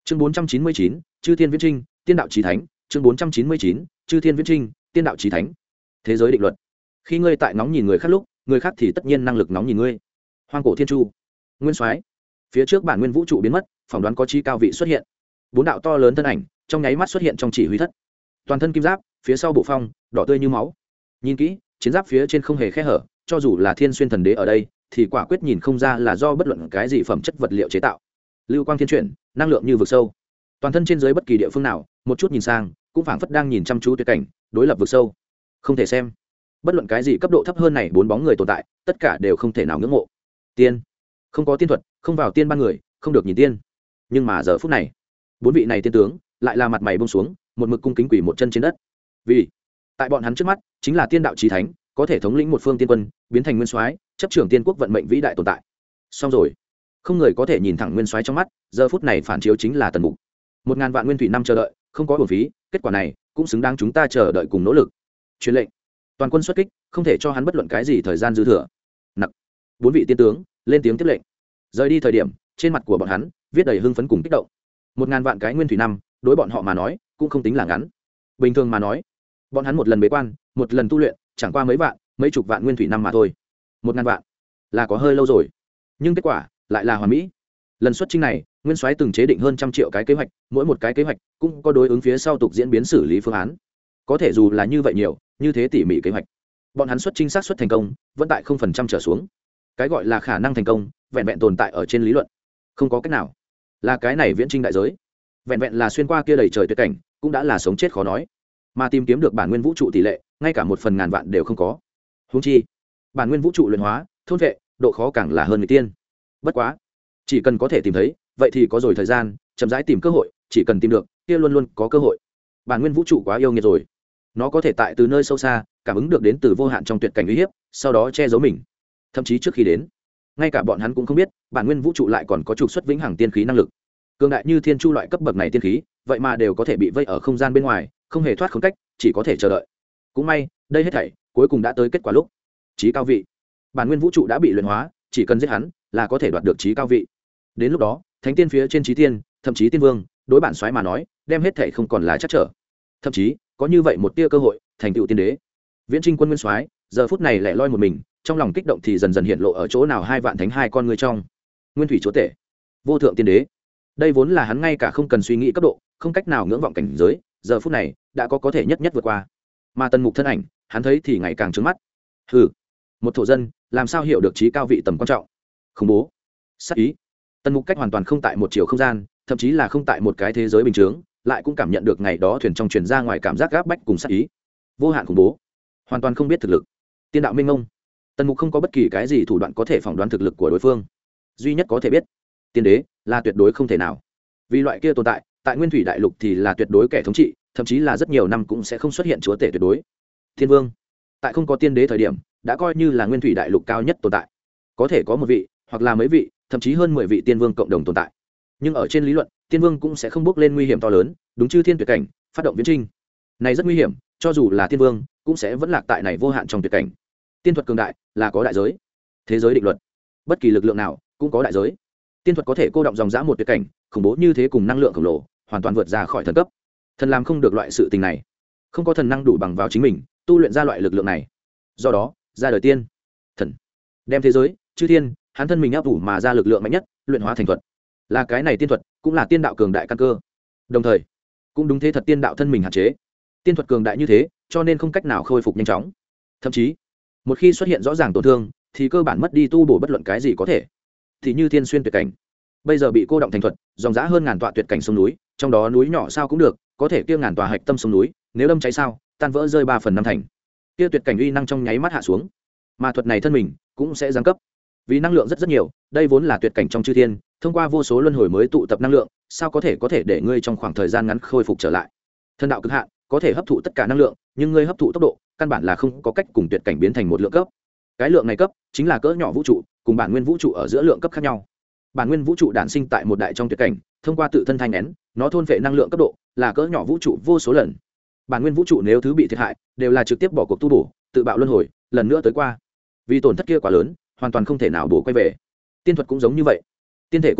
Chương 499, Chư Thiên Viễn Trinh, Tiên đạo chí thánh, chương 499, Chư Thiên Viễn Trinh, Tiên đạo chí thánh. Thế giới định luật. Khi ngươi tại ngóng nhìn người khác lúc, người khác thì tất nhiên năng lực ngóng nhìn ngươi. Hoang cổ thiên chu, Nguyên Soái. Phía trước bản nguyên vũ trụ biến mất, phỏng đoán có chi cao vị xuất hiện. Bốn đạo to lớn thân ảnh, trong nháy mắt xuất hiện trong chỉ huy thất. Toàn thân kim giáp, phía sau bộ phong, đỏ tươi như máu. Nhìn kỹ, chiến giáp phía trên không hề khe hở, cho dù là Thiên Xuyên thần đế ở đây, thì quả quyết nhìn không ra là do bất luận cái gì phẩm chất vật liệu chế tạo. Lưu quang thiên chuyển, năng lượng như vực sâu. Toàn thân trên dưới bất kỳ địa phương nào, một chút nhìn sang, cũng phảng phất đang nhìn chăm chú tuyệt cảnh, đối lập vực sâu. Không thể xem. Bất luận cái gì cấp độ thấp hơn này bốn bóng người tồn tại, tất cả đều không thể nào ngưỡng mộ. Tiên, không có tiên thuật, không vào tiên ban người, không được nhìn tiên. Nhưng mà giờ phút này, bốn vị này tiên tướng lại là mặt mày buông xuống, một mực cung kính quỳ một chân trên đất. Vì tại bọn hắn trước mắt, chính là tiên đạo chí thánh, có thể thống lĩnh một phương tiên quân, biến thành nguyên soái, chấp trưởng tiên quốc vận mệnh vĩ đại tồn tại. Xong rồi, không người có thể nhìn thẳng nguyên soái trong mắt, giờ phút này phản chiếu chính là Tần Mục. 1000 vạn nguyên thủy năm chờ đợi, không có uổng phí, kết quả này cũng xứng đáng chúng ta chờ đợi cùng nỗ lực. Truyền lệnh, toàn quân xuất kích, không thể cho hắn bất luận cái gì thời gian dư thừa. Nặc, bốn vị tiên tướng lên tiếng tiếp lệnh. Rời đi thời điểm, trên mặt của bọn hắn viết đầy hưng phấn cùng kích động. 1000 vạn cái nguyên thủy năm, đối bọn họ mà nói, cũng không tính là ngắn. Bình thường mà nói, bọn hắn một lần bế quan, một lần tu luyện, chẳng qua mấy vạn, mấy chục vạn nguyên thủy năm mà thôi. 1000 vạn là có hơi lâu rồi, nhưng kết quả lại là hoàn mỹ. Lần xuất chinh này, nguyên soái từng chế định hơn 100 triệu cái kế hoạch, mỗi một cái kế hoạch cũng có đối ứng phía sau tục diễn biến xử lý phương án. Có thể dù là như vậy nhiều, như thế tỉ mỉ kế hoạch, bọn hắn xuất chinh xác suất thành công vẫn tại 0% trở xuống. Cái gọi là khả năng thành công, vẹn vẹn tồn tại ở trên lý luận, không có cách nào. Là cái này viễn trinh đại giới, vẹn vẹn là xuyên qua kia đầy trời tuyệt cảnh, cũng đã là sống chết khó nói. Mà tìm kiếm được bản nguyên vũ trụ tỷ lệ, ngay cả 1/1000 vạn đều không có. Huống chi, bản nguyên vũ trụ luyện hóa, thôn vệ, độ khó càng là hơn người tiên. Bất quá, chỉ cần có thể tìm thấy, vậy thì có rồi thời gian chậm rãi tìm cơ hội, chỉ cần tìm được kia luôn luôn có cơ hội. Bản nguyên vũ trụ quá yêu nghiệt rồi, nó có thể tại từ nơi sâu xa cảm ứng được đến từ vô hạn trong tuyệt cảnh uy hiếp, sau đó che giấu mình. Thậm chí trước khi đến, ngay cả bọn hắn cũng không biết bản nguyên vũ trụ lại còn có trục xuất vĩnh hằng tiên khí năng lực. Cường đại như thiên chu loại cấp bậc này tiên khí, vậy mà đều có thể bị vây ở không gian bên ngoài, không hề thoát khốn cách, chỉ có thể chờ đợi. Cũng may, đây hết thảy cuối cùng đã tới kết quả lúc. Chí cao vị, bản nguyên vũ trụ đã bị luyện hóa, chỉ cần giết hắn là có thể đoạt được chí cao vị. Đến lúc đó, thánh tiên phía trên chí tiên, thậm chí tiên vương, đối bản soái mà nói, đem hết thảy không còn là chắc trở. Thậm chí, có như vậy một tia cơ hội, thành tựu tiên đế. Viễn Trinh quân nguyên soái, giờ phút này lẻ loi một mình, trong lòng kích động thì dần dần hiện lộ ở chỗ nào hai vạn thánh hai con người trong. Nguyên thủy chúa tể, vô thượng tiên đế. Đây vốn là hắn ngay cả không cần suy nghĩ cấp độ, không cách nào ngưỡng vọng cảnh giới, giờ phút này đã có thể nhất vượt qua. Mà Tần Mục thân ảnh, hắn thấy thì ngày càng trướng mắt. Hừ, một thổ dân, làm sao hiểu được trí cao vị tầm quan trọng? Khủng bố, sát ý. Tần Mục cách hoàn toàn không tại một chiều không gian, thậm chí là không tại một cái thế giới bình thường, lại cũng cảm nhận được ngày đó thuyền trong truyền ra ngoài cảm giác gáp bách cùng sát ý. Vô hạn khủng bố, hoàn toàn không biết thực lực. Tiên đạo minh ngông. Tần Mục không có bất kỳ cái gì thủ đoạn có thể phỏng đoán thực lực của đối phương. Duy nhất có thể biết, tiên đế là tuyệt đối không thể nào. Vì loại kia tồn tại, tại Nguyên Thủy Đại Lục thì là tuyệt đối kẻ thống trị, thậm chí là rất nhiều năm cũng sẽ không xuất hiện chúa tể tuyệt đối. Thiên vương, tại không có tiên đế thời điểm, đã coi như là Nguyên Thủy Đại Lục cao nhất tồn tại. Có thể có một vị, hoặc là mấy vị, thậm chí hơn 10 vị tiên vương cộng đồng tồn tại. Nhưng ở trên lý luận, tiên vương cũng sẽ không bước lên nguy hiểm to lớn, đúng chư thiên tuyệt cảnh, phát động viễn trinh. Này rất nguy hiểm, cho dù là tiên vương, cũng sẽ vẫn lạc tại này vô hạn trong tuyệt cảnh. Tiên thuật cường đại, là có đại giới. Thế giới định luật, bất kỳ lực lượng nào cũng có đại giới. Tiên thuật có thể cô động dòng dã một tuyệt cảnh, khủng bố như thế cùng năng lượng khổng lồ, hoàn toàn vượt ra khỏi thần cấp. Thần làm không được loại sự tình này, không có thần năng đủ bằng vào chính mình tu luyện ra loại lực lượng này. Do đó, ra đời tiên thần, đem thế giới chư thiên hắn thân mình áp ủ mà ra lực lượng mạnh nhất, luyện hóa thành thuật. Là cái này tiên thuật, cũng là tiên đạo cường đại căn cơ. Đồng thời, cũng đúng thế thật tiên đạo thân mình hạn chế. Tiên thuật cường đại như thế, cho nên không cách nào khôi phục nhanh chóng. Thậm chí, một khi xuất hiện rõ ràng tổn thương, thì cơ bản mất đi tu bổ bất luận cái gì có thể. Thì như Thiên Xuyên tuyệt cảnh, bây giờ bị cô động thành thuật, dòng dã hơn ngàn tọa tuyệt cảnh sông núi, trong đó núi nhỏ sao cũng được, có thể kia ngàn tòa hạch tâm sông núi, nếu đâm cháy sao, tan vỡ rơi 3/5 thành. Kia tuyệt cảnh uy năng trong nháy mắt hạ xuống. Mà thuật này thân mình cũng sẽ giáng cấp. Vì năng lượng rất nhiều, đây vốn là tuyệt cảnh trong chư thiên, thông qua vô số luân hồi mới tụ tập năng lượng, sao có thể để ngươi trong khoảng thời gian ngắn khôi phục trở lại. Thân đạo cực hạn, có thể hấp thụ tất cả năng lượng, nhưng ngươi hấp thụ tốc độ, căn bản là không có cách cùng tuyệt cảnh biến thành một lượng cấp. Cái lượng này cấp chính là cỡ nhỏ vũ trụ, cùng bản nguyên vũ trụ ở giữa lượng cấp khác nhau. Bản nguyên vũ trụ đản sinh tại một đại trong tuyệt cảnh, thông qua tự thân thanh nén, nó thôn phệ năng lượng cấp độ là cỡ nhỏ vũ trụ vô số lần. Bản nguyên vũ trụ nếu thứ bị thiệt hại, đều là trực tiếp bỏ cuộc tu bổ, tự bạo luân hồi, lần nữa tới qua. Vì tổn thất kia quá lớn, hoàn toàn không thể nào bổ quay về. Tiên thuật cũng giống như vậy. Tiên thể cô động,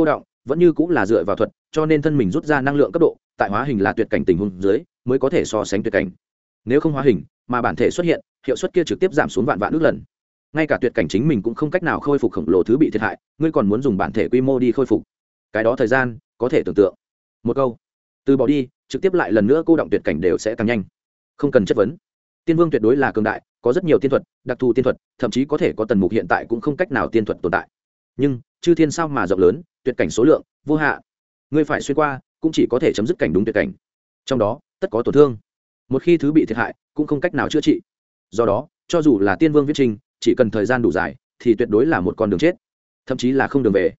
vẫn như cũng là dựa vào thuật, cho nên thân mình rút ra năng lượng cấp độ tại hóa hình là tuyệt cảnh tình huống dưới mới có thể so sánh tuyệt cảnh. Nếu không hóa hình mà bản thể xuất hiện, hiệu suất kia trực tiếp giảm xuống vạn ước lần. Ngay cả tuyệt cảnh chính mình cũng không cách nào khôi phục khổng lồ thứ bị thiệt hại, ngươi còn muốn dùng bản thể quy mô đi khôi phục, cái đó thời gian có thể tưởng tượng. Một câu từ bỏ đi, trực tiếp lại lần nữa cô động tuyệt cảnh đều sẽ càng nhanh, không cần chất vấn. Tiên vương tuyệt đối là cường đại, có rất nhiều tiên thuật, đặc thù tiên thuật, thậm chí có thể có Tần Mục hiện tại cũng không cách nào tiên thuật tồn tại. Nhưng chư thiên sao mà rộng lớn, tuyệt cảnh số lượng vô hạn, ngươi phải xuyên qua cũng chỉ có thể chấm dứt cảnh đúng tuyệt cảnh, trong đó tất có tổn thương. Một khi thứ bị thiệt hại cũng không cách nào chữa trị, do đó cho dù là tiên vương viết trình, chỉ cần thời gian đủ dài thì tuyệt đối là một con đường chết, thậm chí là không đường về.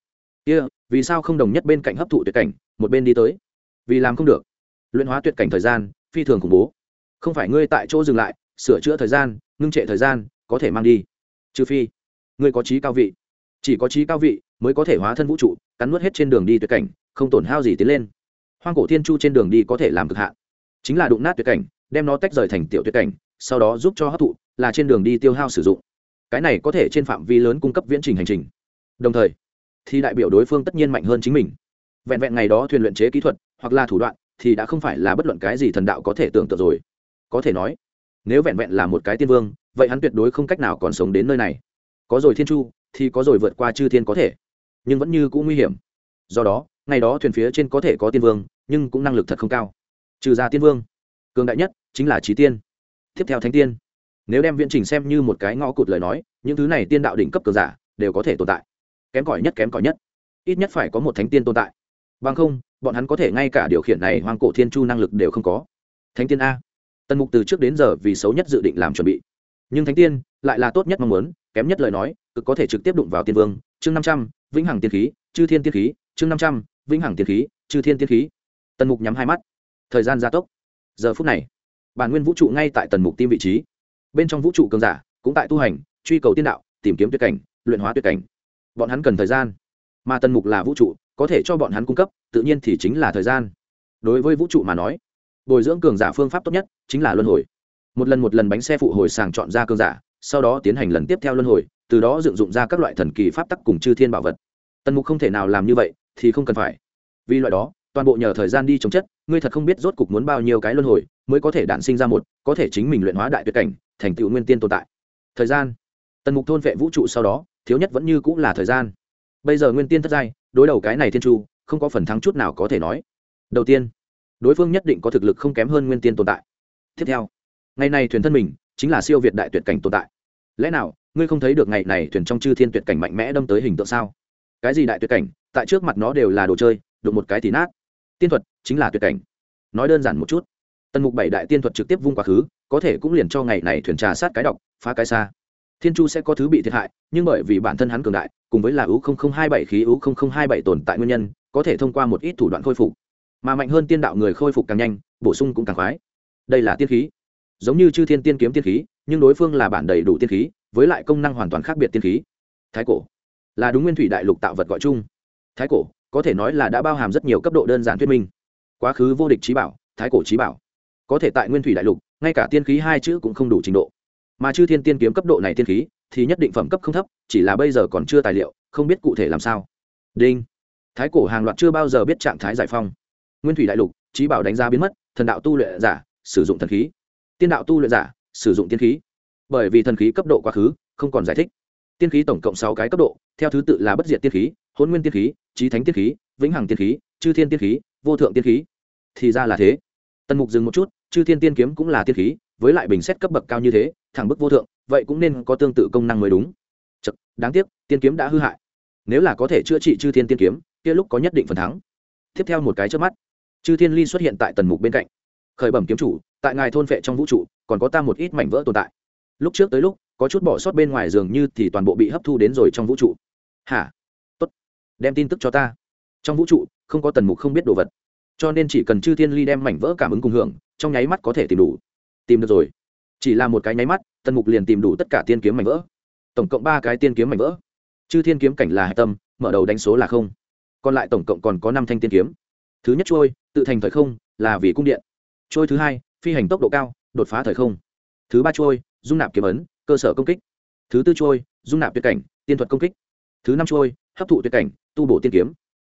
Vì sao không đồng nhất bên cạnh hấp thụ tuyệt cảnh, một bên đi tới? Vì làm không được. Luyện hóa tuyệt cảnh thời gian phi thường khủng bố, không phải ngươi tại chỗ dừng lại sửa chữa thời gian, ngưng trệ thời gian có thể mang đi, trừ phi ngươi có trí cao vị. Chỉ có trí cao vị mới có thể hóa thân vũ trụ, cắn nuốt hết trên đường đi tuyệt cảnh, không tổn hao gì tiến lên. Hoang cổ thiên chu trên đường đi có thể làm cực hạn, chính là đụng nát tuyệt cảnh, đem nó tách rời thành tiểu tuyệt cảnh, sau đó giúp cho hấp thụ, là trên đường đi tiêu hao sử dụng. Cái này có thể trên phạm vi lớn cung cấp viễn trình hành trình, đồng thời thì đại biểu đối phương tất nhiên mạnh hơn chính mình. Vẹn vẹn ngày đó thuyền luyện chế kỹ thuật hoặc là thủ đoạn thì đã không phải là bất luận cái gì thần đạo có thể tưởng tượng rồi. Có thể nói, nếu vẹn vẹn là một cái tiên vương, vậy hắn tuyệt đối không cách nào còn sống đến nơi này. Có rồi thiên chu thì có rồi vượt qua chư thiên có thể, nhưng vẫn như cũng nguy hiểm. Do đó ngày đó thuyền phía trên có thể có tiên vương, nhưng cũng năng lực thật không cao. Trừ ra tiên vương, cường đại nhất chính là chí tiên, tiếp theo thánh tiên. Nếu đem viễn trình xem như một cái ngõ cụt lời nói, những thứ này tiên đạo đỉnh cấp cường giả đều có thể tồn tại. Kém cỏi nhất ít nhất phải có một thánh tiên tồn tại, bằng không bọn hắn có thể ngay cả điều khiển này hoang cổ thiên chu năng lực đều không có. Thánh tiên a, Tần Mục từ trước đến giờ vì xấu nhất dự định làm chuẩn bị, nhưng thánh tiên lại là tốt nhất mong muốn, kém nhất lời nói cực có thể trực tiếp đụng vào tiên vương. Chương 500, vĩnh hằng tiên khí, chư thiên tiên khí. Chương 500, vĩnh hằng tiên khí, chư thiên tiên khí. Tần Mục nhắm hai mắt, thời gian gia tốc. Giờ phút này, bản nguyên vũ trụ ngay tại Tần Mục tim vị trí, bên trong vũ trụ cường giả cũng tại tu hành, truy cầu tiên đạo, tìm kiếm tuyệt cảnh, luyện hóa tuyệt cảnh. Bọn hắn cần thời gian, mà Tần Mục là vũ trụ, có thể cho bọn hắn cung cấp tự nhiên thì chính là thời gian. Đối với vũ trụ mà nói, bồi dưỡng cường giả phương pháp tốt nhất chính là luân hồi. Một lần bánh xe phụ hồi sàng chọn ra cường giả, sau đó tiến hành lần tiếp theo luân hồi, từ đó dựng dụng ra các loại thần kỳ pháp tắc cùng chư thiên bảo vật. Tần Mục không thể nào làm như vậy thì không cần phải, vì loại đó toàn bộ nhờ thời gian đi chống chất. Ngươi thật không biết rốt cục muốn bao nhiêu cái luân hồi mới có thể đản sinh ra một có thể chính mình luyện hóa đại tuyệt cảnh, thành tựu nguyên tiên tồn tại. Thời gian, Tần Mục thôn vệ vũ trụ sau đó, thiếu nhất vẫn như cũng là thời gian. Bây giờ nguyên tiên thất giai, đối đầu cái này thiên chu không có phần thắng chút nào có thể nói. Đầu tiên, đối phương nhất định có thực lực không kém hơn nguyên tiên tồn tại. Tiếp theo, ngày này thuyền thân mình chính là siêu việt đại tuyệt cảnh tồn tại. Lẽ nào ngươi không thấy được ngày này thuyền trong chư thiên tuyệt cảnh mạnh mẽ đâm tới hình tượng sao? Cái gì đại tuyệt cảnh, tại trước mặt nó đều là đồ chơi, đụng một cái thì nát. Tiên thuật chính là tuyệt cảnh. Nói đơn giản một chút, Tần Mục 7 đại tiên thuật trực tiếp vung quá khứ, có thể cũng liền cho ngày này thuyền trà sát cái độc, phá cái xa. Thiên chu sẽ có thứ bị thiệt hại, nhưng bởi vì bản thân hắn cường đại, cùng với là U0027 khí U0027 tồn tại nguyên nhân, có thể thông qua một ít thủ đoạn khôi phục, mà mạnh hơn tiên đạo người khôi phục càng nhanh, bổ sung cũng càng khoái. Đây là tiên khí, giống như chư thiên tiên kiếm tiên khí, nhưng đối phương là bản đầy đủ tiên khí, với lại công năng hoàn toàn khác biệt tiên khí. Thái cổ là đúng nguyên thủy đại lục tạo vật gọi chung. Thái cổ có thể nói là đã bao hàm rất nhiều cấp độ đơn giản thuyết minh. Quá khứ vô địch chí bảo, thái cổ chí bảo, có thể tại nguyên thủy đại lục, ngay cả tiên khí hai chữ cũng không đủ trình độ. Mà chư thiên tiên kiếm cấp độ này tiên khí thì nhất định phẩm cấp không thấp, chỉ là bây giờ còn chưa tài liệu, không biết cụ thể làm sao. Đinh. Thái cổ hàng loạt chưa bao giờ biết trạng thái giải phong. Nguyên thủy đại lục, chí bảo đánh giá biến mất, thần đạo tu luyện giả sử dụng thần khí, tiên đạo tu luyện giả sử dụng tiên khí. Bởi vì thần khí cấp độ quá khứ không còn giải thích. Tiên khí tổng cộng 6 cái cấp độ, theo thứ tự là bất diệt tiên khí, hỗn nguyên tiên khí, chí thánh tiên khí, vĩnh hằng tiên khí, chư thiên tiên khí, vô thượng tiên khí. Thì ra là thế. Tần Mục dừng một chút, chư thiên tiên kiếm cũng là tiên khí, với lại bình xét cấp bậc cao như thế, thẳng bức vô thượng, vậy cũng nên có tương tự công năng mới đúng. Chậc, đáng tiếc, tiên kiếm đã hư hại. Nếu là có thể chữa trị chư thiên tiên kiếm, kia lúc có nhất định phần thắng. Tiếp theo một cái chớp mắt, chư thiên ly xuất hiện tại Tần Mục bên cạnh. Khởi bẩm kiếm chủ, tại ngài thôn vệ trong vũ trụ, còn có ta một ít mảnh vỡ tồn tại. Lúc trước tới lúc, có chút bỏ sót bên ngoài dường như thì toàn bộ bị hấp thu đến rồi trong vũ trụ. Hả? Tốt, đem tin tức cho ta. Trong vũ trụ không có Tần Mục không biết đồ vật, cho nên chỉ cần chư thiên ly đem mảnh vỡ cảm ứng cùng hưởng, trong nháy mắt có thể tìm đủ. Tìm được rồi. Chỉ là một cái nháy mắt, Tần Mục liền tìm đủ tất cả tiên kiếm mảnh vỡ, tổng cộng 3 cái tiên kiếm mảnh vỡ. Chư thiên kiếm cảnh là hạch tâm, mở đầu đánh số là 0, còn lại tổng cộng còn có 5 thanh tiên kiếm. Thứ nhất trôi tự thành thời không, là vì cung điện. Trôi thứ hai phi hành tốc độ cao, đột phá thời không. Thứ ba trôi dung nạp kiếm ấn, cơ sở công kích. Thứ tư trôi dung nạp tuyệt cảnh, tiên thuật công kích. Thứ năm trôi hấp thụ tuyệt cảnh, tu bổ tiên kiếm.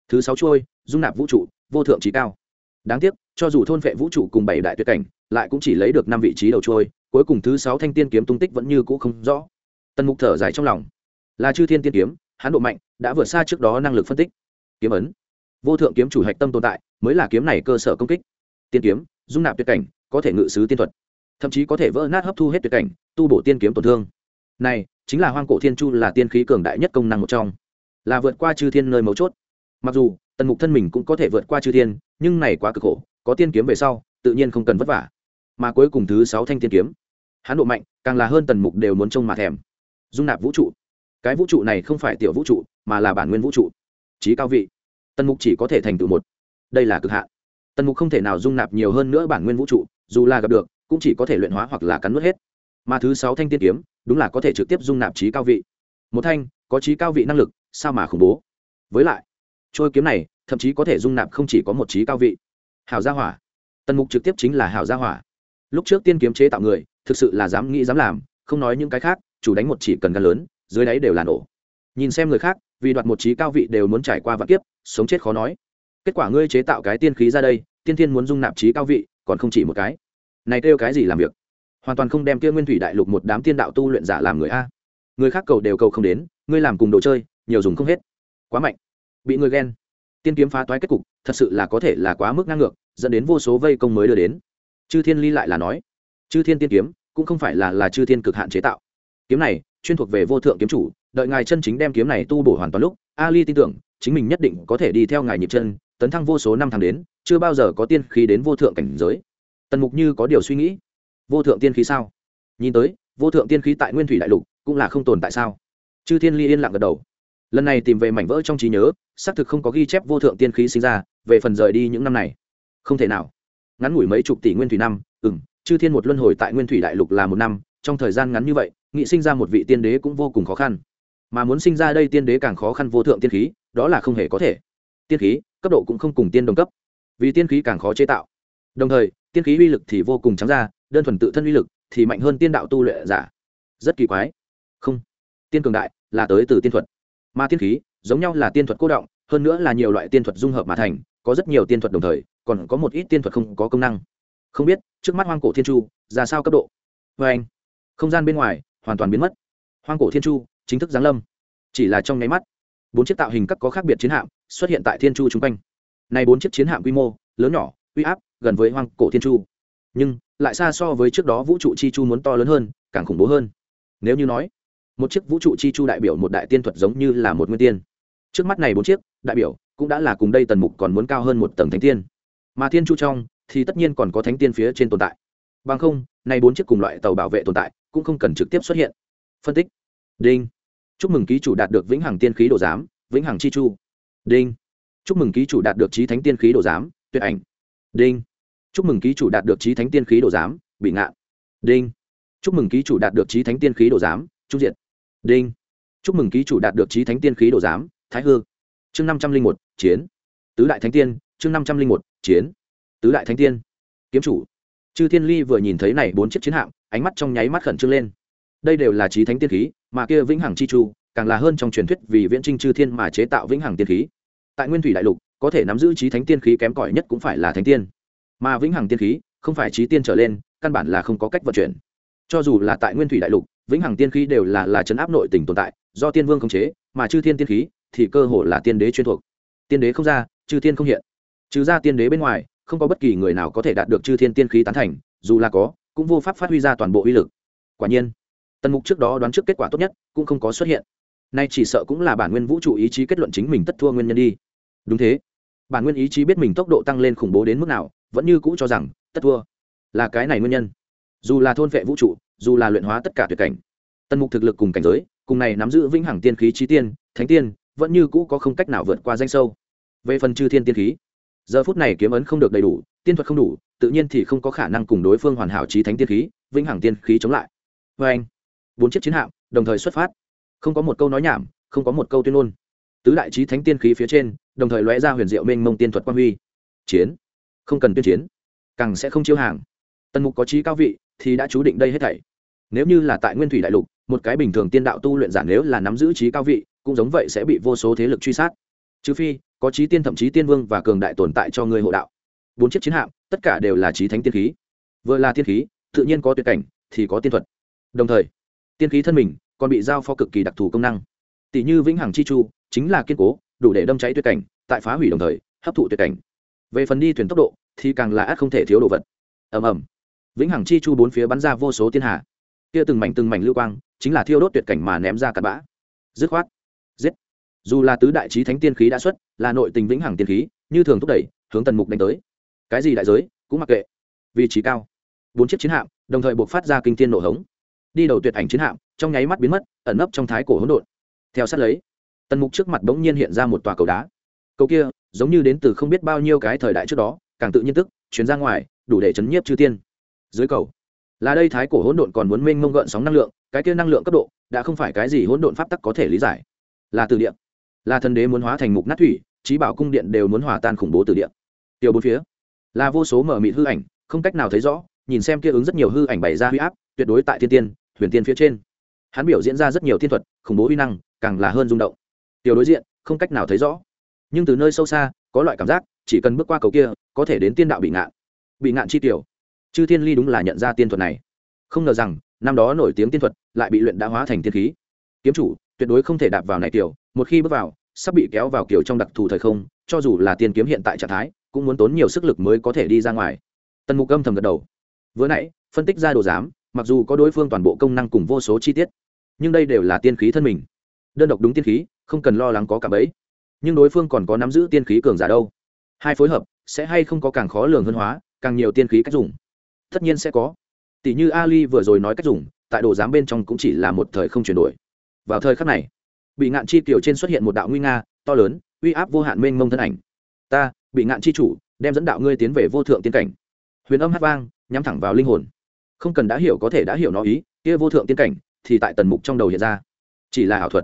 thứ 6 chuôi dung nạp vũ trụ vô thượng trí cao. Đáng tiếc cho dù thôn vệ vũ trụ cùng 7 đại tuyệt cảnh lại cũng chỉ lấy được 5 vị trí đầu chuôi, cuối cùng thứ 6 thanh tiên kiếm tung tích vẫn như cũ không rõ. Tần Mục thở dài trong lòng, là chư thiên tiên kiếm, hắn độ mạnh đã vượt xa trước đó năng lực phân tích. Kiếm ấn, vô thượng kiếm chủ hạch tâm tồn tại, mới là kiếm này cơ sở công kích. Tiên kiếm dung nạp tuyệt cảnh, có thể ngự sứ tiên thuật, thậm chí có thể vỡ nát hấp thu hết tuyệt cảnh, tu bổ tiên kiếm tổn thương. Này chính là Hoang Cổ Thiên Chu, là tiên khí cường đại nhất công năng một trong, là vượt qua chư thiên nơi mấu chốt. Mặc dù Tần Mục thân mình cũng có thể vượt qua chư thiên, nhưng này quá cực khổ, có tiên kiếm về sau tự nhiên không cần vất vả. Mà cuối cùng thứ 6 thanh tiên kiếm, hắn độ mạnh càng là hơn Tần Mục đều muốn trông mà thèm. Dung nạp vũ trụ, cái vũ trụ này không phải tiểu vũ trụ mà là bản nguyên vũ trụ, chí cao vị. Tần Mục chỉ có thể thành tựu một, đây là cực hạn. Tần Mục không thể nào dung nạp nhiều hơn nữa bản nguyên vũ trụ, dù là gặp được cũng chỉ có thể luyện hóa hoặc là cắn nuốt hết. Mà thứ 6 thanh tiên kiếm đúng là có thể trực tiếp dung nạp chí cao vị. Một thanh có chí cao vị năng lực, sao mà khủng bố. Với lại trôi kiếm này thậm chí có thể dung nạp không chỉ có một chí cao vị. Hảo gia hỏa. Tần Mục trực tiếp chính là hảo gia hỏa. Lúc trước tiên kiếm chế tạo người thực sự là dám nghĩ dám làm, không nói những cái khác, chủ đánh một chỉ cần gan lớn, dưới đáy đều là nổ. Nhìn xem người khác vì đoạt một chí cao vị đều muốn trải qua vạn kiếp, sống chết khó nói. Kết quả ngươi chế tạo cái tiên khí ra đây, tiên thiên muốn dung nạp chí cao vị còn không chỉ một cái, này kêu cái gì làm việc. Hoàn toàn không đem kia nguyên thủy đại lục một đám tiên đạo tu luyện giả làm người a. Người khác cầu đều cầu không đến, ngươi làm cùng đồ chơi nhiều dùng không hết, quá mạnh, bị người ghen. Tiên kiếm phá toái kết cục thật sự là có thể là quá mức ngang ngược, dẫn đến vô số vây công mới đưa đến. Chư thiên ly lại là nói, chư thiên tiên kiếm cũng không phải là chư thiên cực hạn chế tạo, kiếm này chuyên thuộc về vô thượng kiếm chủ, đợi ngài chân chính đem kiếm này tu bổ hoàn toàn lúc, Ali tin tưởng chính mình nhất định có thể đi theo ngài nhịp chân, tấn thăng vô số năm tháng đến, chưa bao giờ có tiên khí đến vô thượng cảnh giới. Tần Mục như có điều suy nghĩ, vô thượng tiên khí sao? Nhìn tới vô thượng tiên khí tại nguyên thủy đại lục cũng là không tồn tại sao? Chư thiên ly yên lặng gật đầu. Lần này tìm về mảnh vỡ trong trí nhớ, xác thực không có ghi chép vô thượng tiên khí sinh ra. Về phần rời đi những năm này, không thể nào. Ngắn ngủi mấy chục tỷ nguyên thủy năm, chư thiên một luân hồi tại nguyên thủy đại lục là 1 năm, trong thời gian ngắn như vậy, nghị sinh ra một vị tiên đế cũng vô cùng khó khăn. Mà muốn sinh ra đây tiên đế càng khó khăn, vô thượng tiên khí đó là không hề có thể. Tiên khí cấp độ cũng không cùng tiên đồng cấp, vì tiên khí càng khó chế tạo. Đồng thời tiên khí uy lực thì vô cùng trắng ra, đơn thuần tự thân uy lực thì mạnh hơn tiên đạo tu luyện giả. Rất kỳ quái. Không, tiên cường đại là tới từ tiên thuật, mà tiên khí giống nhau là tiên thuật cô động, hơn nữa là nhiều loại tiên thuật dung hợp mà thành, có rất nhiều tiên thuật đồng thời, còn có một ít tiên thuật không có công năng. Không biết trước mắt Hoang Cổ Thiên Chu ra sao cấp độ. Vê anh, không gian bên ngoài hoàn toàn biến mất, Hoang Cổ Thiên Chu chính thức giáng lâm. Chỉ là trong nháy mắt, 4 chiếc tạo hình các có khác biệt chiến hạm xuất hiện tại Thiên Chu chung quanh. Này 4 chiếc chiến hạm quy mô lớn nhỏ, uy áp gần với Hoang Cổ Thiên Chu, nhưng lại xa so với trước đó vũ trụ chi chu muốn to lớn hơn, càng khủng bố hơn. Nếu như nói một chiếc vũ trụ chi chu đại biểu một đại tiên thuật giống như là một nguyên tiên, trước mắt này 4 chiếc đại biểu cũng đã là cùng đây Tần Mục còn muốn cao hơn một tầng thánh tiên. Mà Thiên Chu trong thì tất nhiên còn có thánh tiên phía trên tồn tại, bằng không này 4 chiếc cùng loại tàu bảo vệ tồn tại cũng không cần trực tiếp xuất hiện. Phân tích. Đinh. Chúc mừng ký chủ đạt được vĩnh hằng tiên khí đồ giám, vĩnh hằng chi chu. Đinh. Chúc mừng ký chủ đạt được chí thánh tiên khí đồ giám, tuyệt ảnh. Đinh. Chúc mừng ký chủ đạt được chí thánh tiên khí đồ giám, bị ngạn. Đinh. Chúc mừng ký chủ đạt được chí thánh tiên khí đồ giám, trung diện. Đinh. Chúc mừng ký chủ đạt được chí thánh tiên khí đồ giám, thái hư. Chương 501, chiến. Tứ đại thánh tiên, chương 501, chiến. Tứ đại thánh tiên. Kiếm chủ. Chư Thiên Ly vừa nhìn thấy này 4 chiếc chiến hạm, ánh mắt trong nháy mắt khẩn trương lên. Đây đều là chí thánh tiên khí, mà kia vĩnh hằng chi chu càng là hơn trong truyền thuyết vì viễn trinh chư thiên mà chế tạo vĩnh hằng tiên khí. Tại nguyên thủy đại lục, có thể nắm giữ chí thánh tiên khí kém cỏi nhất cũng phải là thánh tiên, mà vĩnh hằng tiên khí không phải chí tiên trở lên, căn bản là không có cách vận chuyển. Cho dù là tại nguyên thủy đại lục, vĩnh hằng tiên khí đều là trấn áp nội tình tồn tại, do tiên vương khống chế, mà chư thiên tiên khí thì cơ hồ là tiên đế chuyên thuộc. Tiên đế không ra, chư thiên không hiện. Trừ ra tiên đế bên ngoài, không có bất kỳ người nào có thể đạt được chư thiên tiên khí tán thành, dù là có, cũng vô pháp phát huy ra toàn bộ uy lực. Quả nhiên, Tần Mục trước đó đoán trước kết quả tốt nhất cũng không có xuất hiện. Nay chỉ sợ cũng là bản nguyên vũ trụ ý chí kết luận chính mình tất thua nguyên nhân đi. Đúng thế, bản nguyên ý chí biết mình tốc độ tăng lên khủng bố đến mức nào, vẫn như cũ cho rằng tất thua là cái này nguyên nhân. Dù là thôn vệ vũ trụ, dù là luyện hóa tất cả tuyệt cảnh, Tần Mục thực lực cùng cảnh giới cùng này nắm giữ vĩnh hằng tiên khí chí tiên, thánh tiên, vẫn như cũ có không cách nào vượt qua danh sâu. Về phần chư thiên tiên khí, giờ phút này kiếm ấn không được đầy đủ, tiên thuật không đủ, tự nhiên thì không có khả năng cùng đối phương hoàn hảo chí thánh tiên khí, vĩnh hằng tiên khí chống lại. Vê anh, 4 chiếc chiến hạm đồng thời xuất phát, không có một câu nói nhảm, không có một câu tuyên ngôn. Tứ đại chí thánh tiên khí phía trên đồng thời lóe ra huyền diệu mênh mông tiên thuật quang huy. Chiến, không cần tuyên chiến, càng sẽ không chiêu hàng. Tần Mục có chí cao vị thì đã chú định đây hết thảy. Nếu như là tại nguyên thủy đại lục, một cái bình thường tiên đạo tu luyện giả nếu là nắm giữ chí cao vị, cũng giống vậy sẽ bị vô số thế lực truy sát. Trừ phi có chí tiên thậm chí tiên vương và cường đại tồn tại cho ngươi hộ đạo. 4 chiếc chiến hạm tất cả đều là chí thánh tiên khí, vừa là tiên khí tự nhiên có tuyệt cảnh thì có tiên thuật, đồng thời tiên khí thân mình còn bị giao phó cực kỳ đặc thù công năng, tỷ như vĩnh hằng chi chu chính là kiên cố đủ để đâm cháy tuyệt cảnh tại phá hủy đồng thời hấp thụ tuyệt cảnh. Về phần đi thuyền tốc độ thì càng là ắt không thể thiếu đồ vật. ầm ầm, vĩnh hằng chi chu bốn phía bắn ra vô số tiên hà, kia từng mảnh lưu quang chính là thiêu đốt tuyệt cảnh mà ném ra cặn bã. Dứt khoát giết. Dù là tứ đại chí thánh tiên khí đã xuất, là nội tình vĩnh hằng tiên khí như thường thúc đẩy hướng Tần Mục đánh tới, cái gì đại giới cũng mặc kệ. Vị trí cao, 4 chiếc chiến hạm đồng thời buộc phát ra kinh thiên nổ hống, đi đầu tuyệt ảnh chiến hạm trong nháy mắt biến mất, ẩn nấp trong thái cổ hỗn độn. Theo sát lấy, Tần Mục trước mặt bỗng nhiên hiện ra một tòa cầu đá. Cầu kia giống như đến từ không biết bao nhiêu cái thời đại trước đó, càng tự nhiên tức chuyến ra ngoài, đủ để chấn nhiếp chư tiên. Dưới cầu là đây thái cổ hỗn độn còn muốn mênh mông gợn sóng năng lượng, cái kia năng lượng cấp độ đã không phải cái gì hỗn độn pháp tắc có thể lý giải, là từ địa, là thần đế muốn hóa thành mục nát thủy, chí bảo cung điện đều muốn hòa tan khủng bố từ địa. Tiểu bốn phía là vô số mở mịt hư ảnh, không cách nào thấy rõ, nhìn xem kia ứng rất nhiều hư ảnh bày ra huy áp tuyệt đối tại thiên tiên huyền tiên phía trên. Hắn biểu diễn ra rất nhiều tiên thuật khủng bố uy năng, càng là hơn rung động. Tiểu đối diện không cách nào thấy rõ, nhưng từ nơi sâu xa có loại cảm giác chỉ cần bước qua cầu kia có thể đến tiên đạo bị ngạn chi tiểu. Chư Thiên Ly đúng là nhận ra tiên thuật này, không ngờ rằng năm đó nổi tiếng tiên thuật lại bị luyện đã hóa thành tiên khí. Kiếm chủ tuyệt đối không thể đạp vào này tiểu, một khi bước vào sắp bị kéo vào kiểu trong đặc thù thời không, cho dù là tiên kiếm hiện tại trạng thái cũng muốn tốn nhiều sức lực mới có thể đi ra ngoài. Tần Mục âm thầm gật đầu. Vừa nãy phân tích ra đồ giám, mặc dù có đối phương toàn bộ công năng cùng vô số chi tiết, nhưng đây đều là tiên khí thân mình, đơn độc đúng tiên khí không cần lo lắng có cả bẫy, nhưng đối phương còn có nắm giữ tiên khí cường giả đâu. Hai phối hợp sẽ hay không có càng khó lường hơn hóa càng nhiều tiên khí cách dùng? Tất nhiên sẽ có. Tỷ như Ali vừa rồi nói cách dùng tại đồ giám bên trong cũng chỉ là một thời không chuyển đổi. Vào thời khắc này, bị ngạn chi kiều trên xuất hiện một đạo nguy nga to lớn uy áp vô hạn mênh mông thân ảnh. Ta bị ngạn chi chủ đem dẫn đạo ngươi tiến về vô thượng tiên cảnh. Huyền âm hát vang nhắm thẳng vào linh hồn, không cần đã hiểu có thể đã hiểu nó ý, kia vô thượng tiên cảnh thì tại Tần Mục trong đầu hiện ra chỉ là ảo thuật.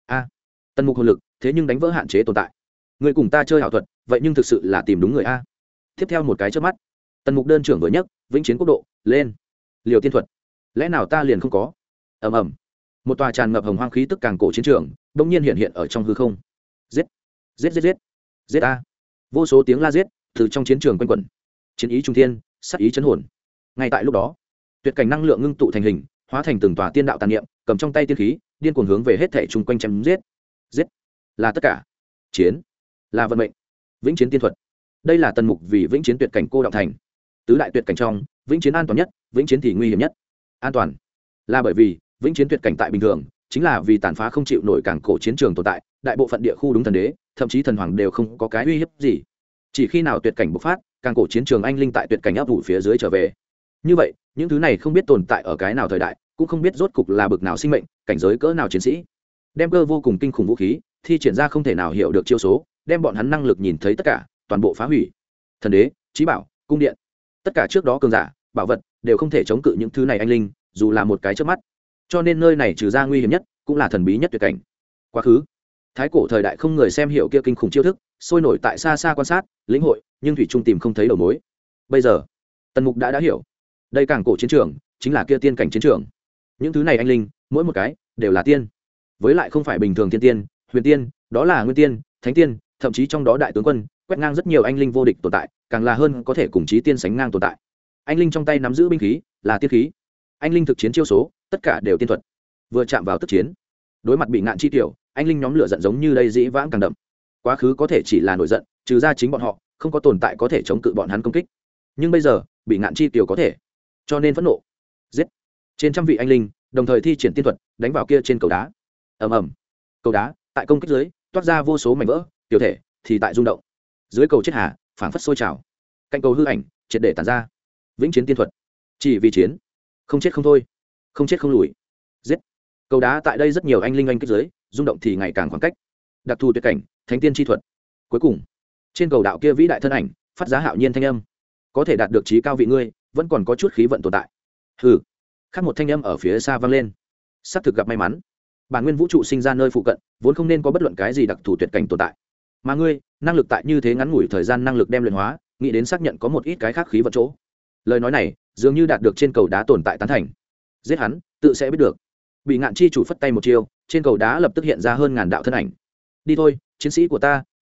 Tần Mục hồn lực thế nhưng đánh vỡ hạn chế tồn tại. Người cùng ta chơi ảo thuật vậy nhưng thực sự là tìm đúng người a. Tiếp theo một cái chớp mắt, Tần Mục đơn trưởng vừa nhấc vĩnh chiến quốc độ lên, liều tiên thuật lẽ nào ta liền không có? Ầm ầm, một tòa tràn ngập hồng hoang khí tức càng cổ chiến trường bỗng nhiên hiện ở trong hư không. Giết giết giết giết giết a! Vô số tiếng la giết từ trong chiến trường quanh quẩn, chiến ý trung thiên, sát ý chấn hồn. Ngay tại lúc đó, tuyệt cảnh năng lượng ngưng tụ thành hình, hóa thành từng tòa tiên đạo tàn niệm, cầm trong tay tiên khí điên cuồng hướng về hết thảy chung quanh chém giết. Giết là tất cả, chiến là vận mệnh. Vĩnh chiến tiên thuật, đây là Tần Mục vì vĩnh chiến tuyệt cảnh cô đạo thành. Tứ đại tuyệt cảnh trong, vĩnh chiến an toàn nhất, vĩnh chiến thì nguy hiểm nhất. An toàn là bởi vì vĩnh chiến tuyệt cảnh tại bình thường chính là vì tàn phá không chịu nổi càng cổ chiến trường tồn tại, đại bộ phận địa khu đúng thần đế thậm chí thần hoàng đều không có cái uy hiếp gì. Chỉ khi nào tuyệt cảnh bộc phát, càng cổ chiến trường anh linh tại tuyệt cảnh áp ủ phía dưới trở về, như vậy những thứ này không biết tồn tại ở cái nào thời đại, cũng không biết rốt cục là bực nào sinh mệnh, cảnh giới cỡ nào chiến sĩ, đem cơ vô cùng kinh khủng vũ khí thi triển ra không thể nào hiểu được chiêu số, đem bọn hắn năng lực nhìn thấy tất cả toàn bộ phá hủy. Thần đế, chí bảo, cung điện, tất cả trước đó cường giả bảo vật đều không thể chống cự những thứ này anh linh, dù là một cái chớp mắt. Cho nên nơi này trừ ra nguy hiểm nhất cũng là thần bí nhất tuyệt cảnh. Quá khứ thái cổ thời đại không người xem hiểu kia kinh khủng chiêu thức, sôi nổi tại xa xa quan sát lĩnh hội, nhưng thủy trung tìm không thấy đầu mối. Bây giờ Tần Mục đã hiểu, đây càng cổ chiến trường chính là kia tiên cảnh chiến trường. Những thứ này anh linh mỗi một cái đều là tiên, với lại không phải bình thường thiên tiên huyền tiên, đó là nguyên tiên thánh tiên, thậm chí trong đó đại tướng quân quét ngang rất nhiều anh linh vô địch tồn tại, càng là hơn có thể cùng chí tiên sánh ngang tồn tại. Anh linh trong tay nắm giữ binh khí là tiên khí, anh linh thực chiến chiêu số tất cả đều tiên thuật, vừa chạm vào tức chiến. Đối mặt bị ngạn chi tiểu, anh linh nhóm lửa giận giống như đây dĩ vãng càng đậm. Quá khứ có thể chỉ là nổi giận, trừ ra chính bọn họ không có tồn tại có thể chống cự bọn hắn công kích, nhưng bây giờ bị ngạn chi tiểu có thể, cho nên phẫn nộ. Giết trên trăm vị anh linh đồng thời thi triển tiên thuật đánh vào kia trên cầu đá. Ầm ầm, cầu đá tại công kích dưới toát ra vô số mảnh vỡ, tiểu thể thì tại rung động. Dưới cầu chết hà phảng phất sôi trào, cạnh cầu hư ảnh triệt để tàn ra. Vĩnh chiến tiên thuật, chỉ vì chiến, không chết không thôi, không chết không lùi. Giết cầu đá tại đây rất nhiều anh linh anh kích dưới rung động thì ngày càng khoảng cách. Đặc thù tuyệt cảnh thánh tiên chi thuật. Cuối cùng trên cầu đạo kia vĩ đại thân ảnh phát ra hạo nhiên thanh âm, có thể đạt được trí cao vị ngươi vẫn còn có chút khí vận tồn tại. Hừ, khác một thanh âm ở phía xa vang lên. Sắp thực gặp may mắn, bản nguyên vũ trụ sinh ra nơi phụ cận vốn không nên có bất luận cái gì đặc thù tuyệt cảnh tồn tại, mà ngươi năng lực tại như thế ngắn ngủi thời gian năng lực đem luyện hóa, nghĩ đến xác nhận có một ít cái khác khí vận chỗ. Lời nói này dường như đạt được trên cầu đá tồn tại tán thành. Giết hắn tự sẽ biết được. Bị ngạn chi chủ phất tay một chiêu, trên cầu đá lập tức hiện ra hơn ngàn đạo thân ảnh. Đi thôi chiến sĩ của ta,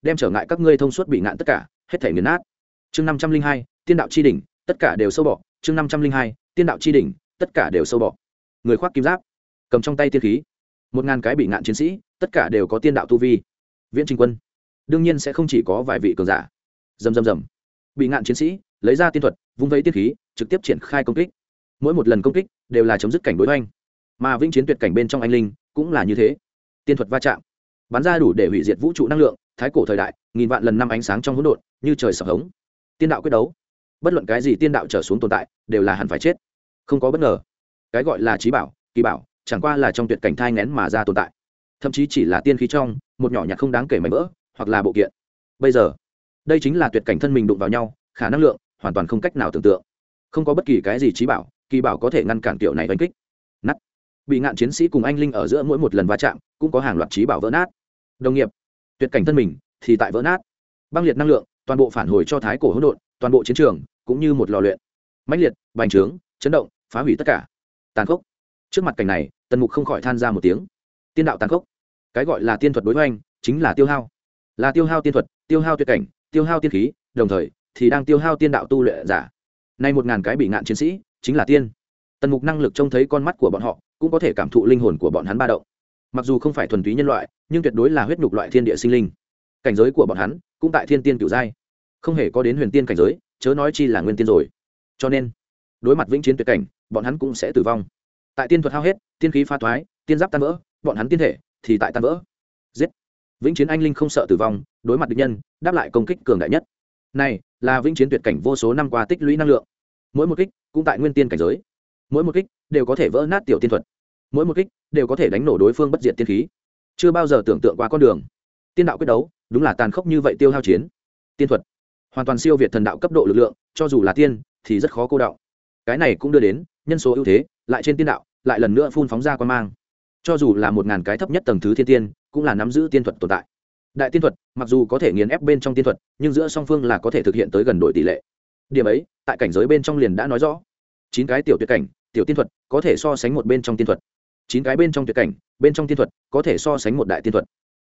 đem trở ngại các ngươi thông suốt bị ngạn tất cả hết thể nghiền nát. Chương 502, tiên đạo chi đỉnh, tất cả đều sâu bọ. Chương 502, tiên đạo chi đỉnh, tất cả đều sâu bọ. Người khoác kim giáp, cầm trong tay tiên khí, 1000 cái bị ngạn chiến sĩ, tất cả đều có tiên đạo tu vi. Viễn Trình quân, đương nhiên sẽ không chỉ có vài vị cường giả. Rầm rầm rầm. Bị ngạn chiến sĩ lấy ra tiên thuật, vung vẫy tiên khí, trực tiếp triển khai công kích. Mỗi một lần công kích đều là chấm dứt cảnh đối hoành, mà vĩnh chiến tuyệt cảnh bên trong anh linh cũng là như thế. Tiên thuật va chạm, bắn ra đủ để hủy diệt vũ trụ năng lượng, thái cổ thời đại, nghìn vạn lần năm ánh sáng trong hỗn độn, như trời sập hống. Tiên đạo quyết đấu, bất luận cái gì tiên đạo trở xuống tồn tại, đều là hẳn phải chết. Không có bất ngờ. Cái gọi là trí bảo, kỳ bảo, chẳng qua là trong tuyệt cảnh thai nghén mà ra tồn tại. Thậm chí chỉ là tiên khí trong, một nhỏ nhặt không đáng kể mảnh vỡ, hoặc là bộ kiện. Bây giờ, đây chính là tuyệt cảnh thân mình đụng vào nhau, khả năng lượng hoàn toàn không cách nào tưởng tượng. Không có bất kỳ cái gì trí bảo, kỳ bảo có thể ngăn cản kiểu này đánh kích. Nát. Bị ngạn chiến sĩ cùng anh linh ở giữa mỗi một lần va chạm, cũng có hàng loạt trí bảo vỡ nát. Đồng nghiệp, tuyệt cảnh thân mình thì tại vỡ nát. Băng liệt năng lượng, toàn bộ phản hồi cho thái cổ hỗn độn, toàn bộ chiến trường cũng như một lò luyện. Mãnh liệt, bành trướng, chấn động, phá hủy tất cả. Tàn khốc. Trước mặt cảnh này, Tần Mục không khỏi than ra một tiếng. Tiên đạo tàn khốc. Cái gọi là tiên thuật đối hoành, chính là tiêu hao. Là tiêu hao tiên thuật, tiêu hao tuyệt cảnh, tiêu hao tiên khí, đồng thời thì đang tiêu hao tiên đạo tu luyện giả. Nay 1000 cái bị ngạn chiến sĩ, chính là tiên. Tần Mục năng lực trông thấy con mắt của bọn họ, cũng có thể cảm thụ linh hồn của bọn hắn ba động. Mặc dù không phải thuần túy nhân loại, nhưng tuyệt đối là huyết nhục loại thiên địa sinh linh. Cảnh giới của bọn hắn cũng tại thiên tiên cửu giai, không hề có đến huyền tiên cảnh giới, chớ nói chi là nguyên tiên rồi. Cho nên, đối mặt vĩnh chiến tuyệt cảnh, bọn hắn cũng sẽ tử vong. Tại tiên thuật hao hết, tiên khí phá thoái, tiên giáp tan vỡ, bọn hắn tiên thể thì tại tan vỡ. Giết. Vĩnh chiến anh linh không sợ tử vong, đối mặt địch nhân, đáp lại công kích cường đại nhất. Này là vĩnh chiến tuyệt cảnh vô số năm qua tích lũy năng lượng. Mỗi một kích cũng tại nguyên tiên cảnh giới. Mỗi một kích đều có thể vỡ nát tiểu tiên thuật. Mỗi một kích đều có thể đánh nổ đối phương bất diệt tiên khí. Chưa bao giờ tưởng tượng qua con đường. Tiên đạo quyết đấu, đúng là tàn khốc như vậy tiêu hao chiến. Tiên thuật hoàn toàn siêu việt thần đạo cấp độ lực lượng, cho dù là tiên thì rất khó cô đọng. Cái này cũng đưa đến nhân số ưu thế, lại trên tiên đạo, lại lần nữa phun phóng ra quan mang. Cho dù là 1000 cái thấp nhất tầng thứ thiên tiên, cũng là nắm giữ tiên thuật tồn tại. Đại tiên thuật, mặc dù có thể nghiền ép bên trong tiên thuật, nhưng giữa song phương là có thể thực hiện tới gần đổi tỷ lệ. Điểm ấy, tại cảnh giới bên trong liền đã nói rõ. 9 cái tiểu tuyệt cảnh, tiểu tiên thuật, có thể so sánh một bên trong tiên thuật. 9 cái bên trong tuyệt cảnh, bên trong tiên thuật, có thể so sánh một đại tiên thuật.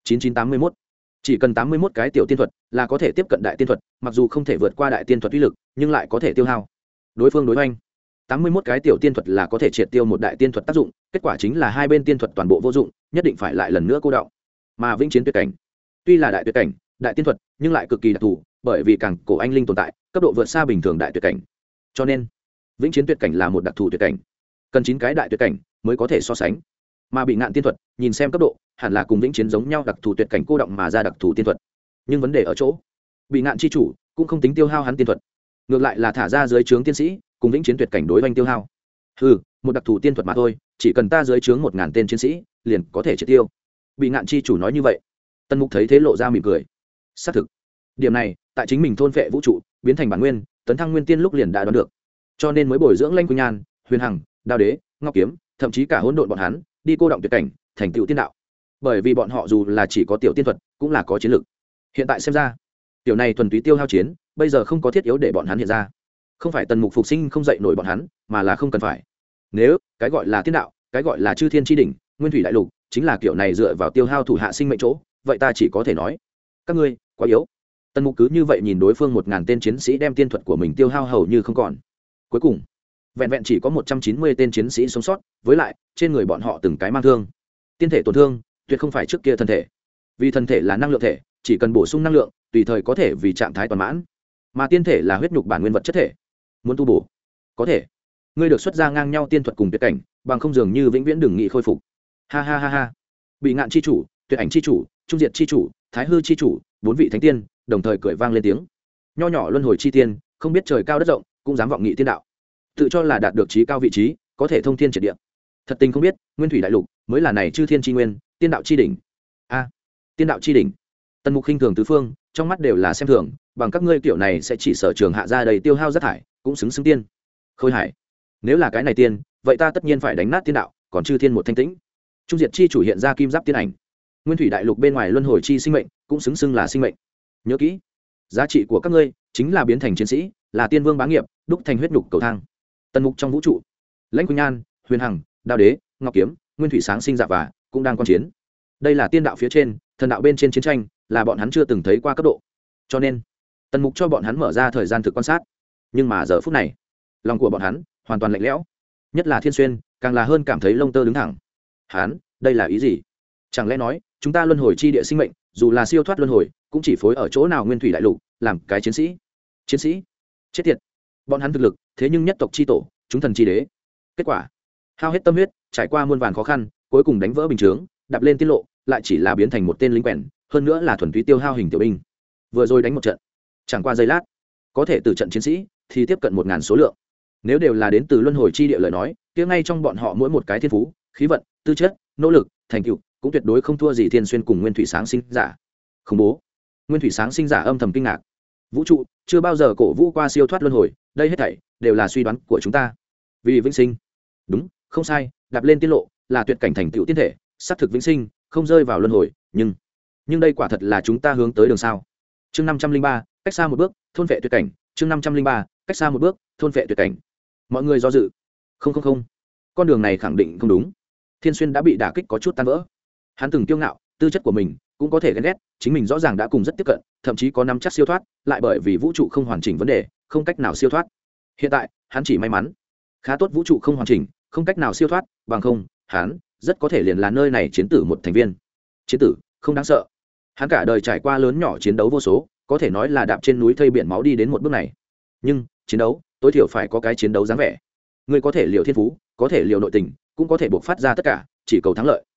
9981. Chỉ cần 81 cái tiểu tiên thuật là có thể tiếp cận đại tiên thuật, mặc dù không thể vượt qua đại tiên thuật uy lực, nhưng lại có thể tiêu hao. Đối phương đối hoành. 81 cái tiểu tiên thuật là có thể triệt tiêu một đại tiên thuật tác dụng, kết quả chính là hai bên tiên thuật toàn bộ vô dụng, nhất định phải lại lần nữa cô đọng. Mà vĩnh chiến tuyệt cảnh, tuy là đại tuyệt cảnh, đại tiên thuật, nhưng lại cực kỳ đặc thù, bởi vì càng cổ anh linh tồn tại, cấp độ vượt xa bình thường đại tuyệt cảnh. Cho nên, vĩnh chiến tuyệt cảnh là một đặc thù tuyệt cảnh, cần 9 cái đại tuyệt cảnh mới có thể so sánh. Mà bị ngạn tiên thuật, nhìn xem cấp độ, hẳn là cùng vĩnh chiến giống nhau đặc thù tuyệt cảnh cô động mà ra đặc thù tiên thuật. Nhưng vấn đề ở chỗ, bị ngạn chi chủ cũng không tính tiêu hao hắn tiên thuật, ngược lại là thả ra dưới trướng tiên sĩ, cùng vĩnh chiến tuyệt cảnh đối oanh tiêu hao. Một đặc thù tiên thuật mà thôi, chỉ cần ta dưới trướng 1000 tên chiến sĩ, liền có thể triệt tiêu. Bị ngạn chi chủ nói như vậy. Tần Mục thấy thế lộ ra mỉm cười. Xác thực, điểm này, tại chính mình thôn phệ vũ trụ, biến thành bản nguyên, tấn thăng nguyên tiên lúc liền đã đoán được. Cho nên mới bồi dưỡng Lanh Quỳnh Nhan, Huyền Hằng, Đao Đế, Ngọc Kiếm, thậm chí cả hỗn độn bọn hắn, đi cô động tuyệt cảnh, thành tựu tiên đạo. Bởi vì bọn họ dù là chỉ có tiểu tiên thuật, cũng là có chiến lực. Hiện tại xem ra, tiểu này thuần túy tiêu hao chiến, bây giờ không có thiết yếu để bọn hắn hiện ra. Không phải Tần Mục phục sinh không dậy nổi bọn hắn, mà là không cần phải. Nếu cái gọi là tiên đạo, cái gọi là chư thiên tri đỉnh, nguyên thủy đại lục, chính là kiểu này dựa vào tiêu hao thủ hạ sinh mệnh chỗ, vậy ta chỉ có thể nói, các ngươi quá yếu. Tần Mục cứ như vậy nhìn đối phương 1000 tên chiến sĩ đem tiên thuật của mình tiêu hao hầu như không còn. Cuối cùng, vẹn vẹn chỉ có 190 tên chiến sĩ sống sót, với lại trên người bọn họ từng cái mang thương. Tiên thể tổn thương, tuyệt không phải trước kia thân thể. Vì thân thể là năng lượng thể, chỉ cần bổ sung năng lượng, tùy thời có thể vì trạng thái toàn mãn. Mà tiên thể là huyết nhục bản nguyên vật chất thể. Muốn tu bổ, có thể. Ngươi được xuất ra ngang nhau tiên thuật cùng tuyệt cảnh, bằng không dường như vĩnh viễn đừng nghị khôi phục. Ha ha ha ha. Bị ngạn chi chủ, tuyệt ảnh chi chủ, trung diệt chi chủ, thái hư chi chủ, 4 vị thánh tiên đồng thời cười vang lên tiếng. Nho nhỏ luân hồi chi tiên, không biết trời cao đất rộng, cũng dám vọng nghị tiên đạo. Tự cho là đạt được trí cao vị trí, có thể thông thiên triệt địa. Thật tình không biết, nguyên thủy đại lục mới là này chư thiên chi nguyên, tiên đạo chi đỉnh. A, tiên đạo chi đỉnh. Tần Mục khinh thường tứ phương, trong mắt đều là xem thường, bằng các ngươi kiểu này sẽ chỉ sở trường hạ ra đầy tiêu hao rất thải, cũng xứng xứng tiên. Khôi Hải, nếu là cái này tiên, vậy ta tất nhiên phải đánh nát tiên đạo, còn chư thiên một thanh tĩnh. Trung diệt chi chủ hiện ra kim giáp tiên ảnh. Nguyên thủy đại lục bên ngoài luân hồi chi sinh mệnh, cũng xứng xưng là sinh mệnh. Nhớ kỹ, giá trị của các ngươi chính là biến thành chiến sĩ, là tiên vương bá nghiệp, đúc thành huyết nhục cầu thang. Tần Mục trong vũ trụ, Lãnh Quỳnh Nhan, Huyền Hằng, Đao Đế, Ngọc Kiếm, Nguyên thủy sáng sinh dạ và cũng đang quan chiến. Đây là tiên đạo phía trên, thần đạo bên trên chiến tranh, là bọn hắn chưa từng thấy qua cấp độ. Cho nên tần mục cho bọn hắn mở ra thời gian thực quan sát. Nhưng mà giờ phút này lòng của bọn hắn hoàn toàn lạnh lẽo, nhất là Thiên Xuyên càng là hơn cảm thấy lông tơ đứng thẳng. Hắn đây là ý gì? Chẳng lẽ nói chúng ta luân hồi chi địa sinh mệnh dù là siêu thoát luân hồi cũng chỉ phối ở chỗ nào nguyên thủy đại lục làm cái chiến sĩ? Chết tiệt, bọn hắn thực lực thế nhưng nhất tộc chi tổ, chúng thần chi đế. Kết quả hao hết tâm huyết, trải qua muôn vàn khó khăn, cuối cùng đánh vỡ bình chướng, đạp lên tiết lộ, lại chỉ là biến thành một tên lính quèn, hơn nữa là thuần túy tiêu hao hình tiểu binh. Vừa rồi đánh một trận, chẳng qua giây lát có thể từ trận chiến sĩ thì tiếp cận 1000 số lượng. Nếu đều là đến từ luân hồi chi địa lời nói, kia ngay trong bọn họ mỗi một cái thiên phú, khí vận, tư chất, nỗ lực, thành tựu cũng tuyệt đối không thua gì Thiên Xuyên cùng Nguyên Thủy Sáng Sinh giả. Khủng bố. Nguyên Thủy Sáng Sinh giả âm thầm kinh ngạc. Vũ trụ chưa bao giờ cổ vũ qua siêu thoát luân hồi, đây hết thảy đều là suy đoán của chúng ta. Vì vĩnh sinh. Đúng, không sai, đạp lên tiết lộ là tuyệt cảnh thành tựu tiên thể, xác thực vĩnh sinh, không rơi vào luân hồi, nhưng đây quả thật là chúng ta hướng tới đường sao? Chương 503, cách xa một bước, thôn vệ tuyệt cảnh. Chương 503, cách xa một bước, thôn vệ tuyệt cảnh. Mọi người do dự. Không, con đường này khẳng định không đúng. Thiên Xuyên đã bị đả kích có chút tan vỡ. Hắn từng kiêu ngạo, tư chất của mình cũng có thể ghen ghét, chính mình rõ ràng đã cùng rất tiếp cận, thậm chí có nắm chắc siêu thoát, lại bởi vì vũ trụ không hoàn chỉnh vấn đề, không cách nào siêu thoát. Hiện tại, hắn chỉ may mắn, khá tốt vũ trụ không hoàn chỉnh, không cách nào siêu thoát, bằng không, hắn rất có thể liền là nơi này chiến tử một thành viên. Chiến tử không đáng sợ. Hắn cả đời trải qua lớn nhỏ chiến đấu vô số, có thể nói là đạp trên núi thây biển máu đi đến một bước này. Nhưng chiến đấu tối thiểu phải có cái chiến đấu dáng vẻ. Ngươi có thể liều thiên phú, có thể liều nội tình, cũng có thể buộc phát ra tất cả, chỉ cầu thắng lợi.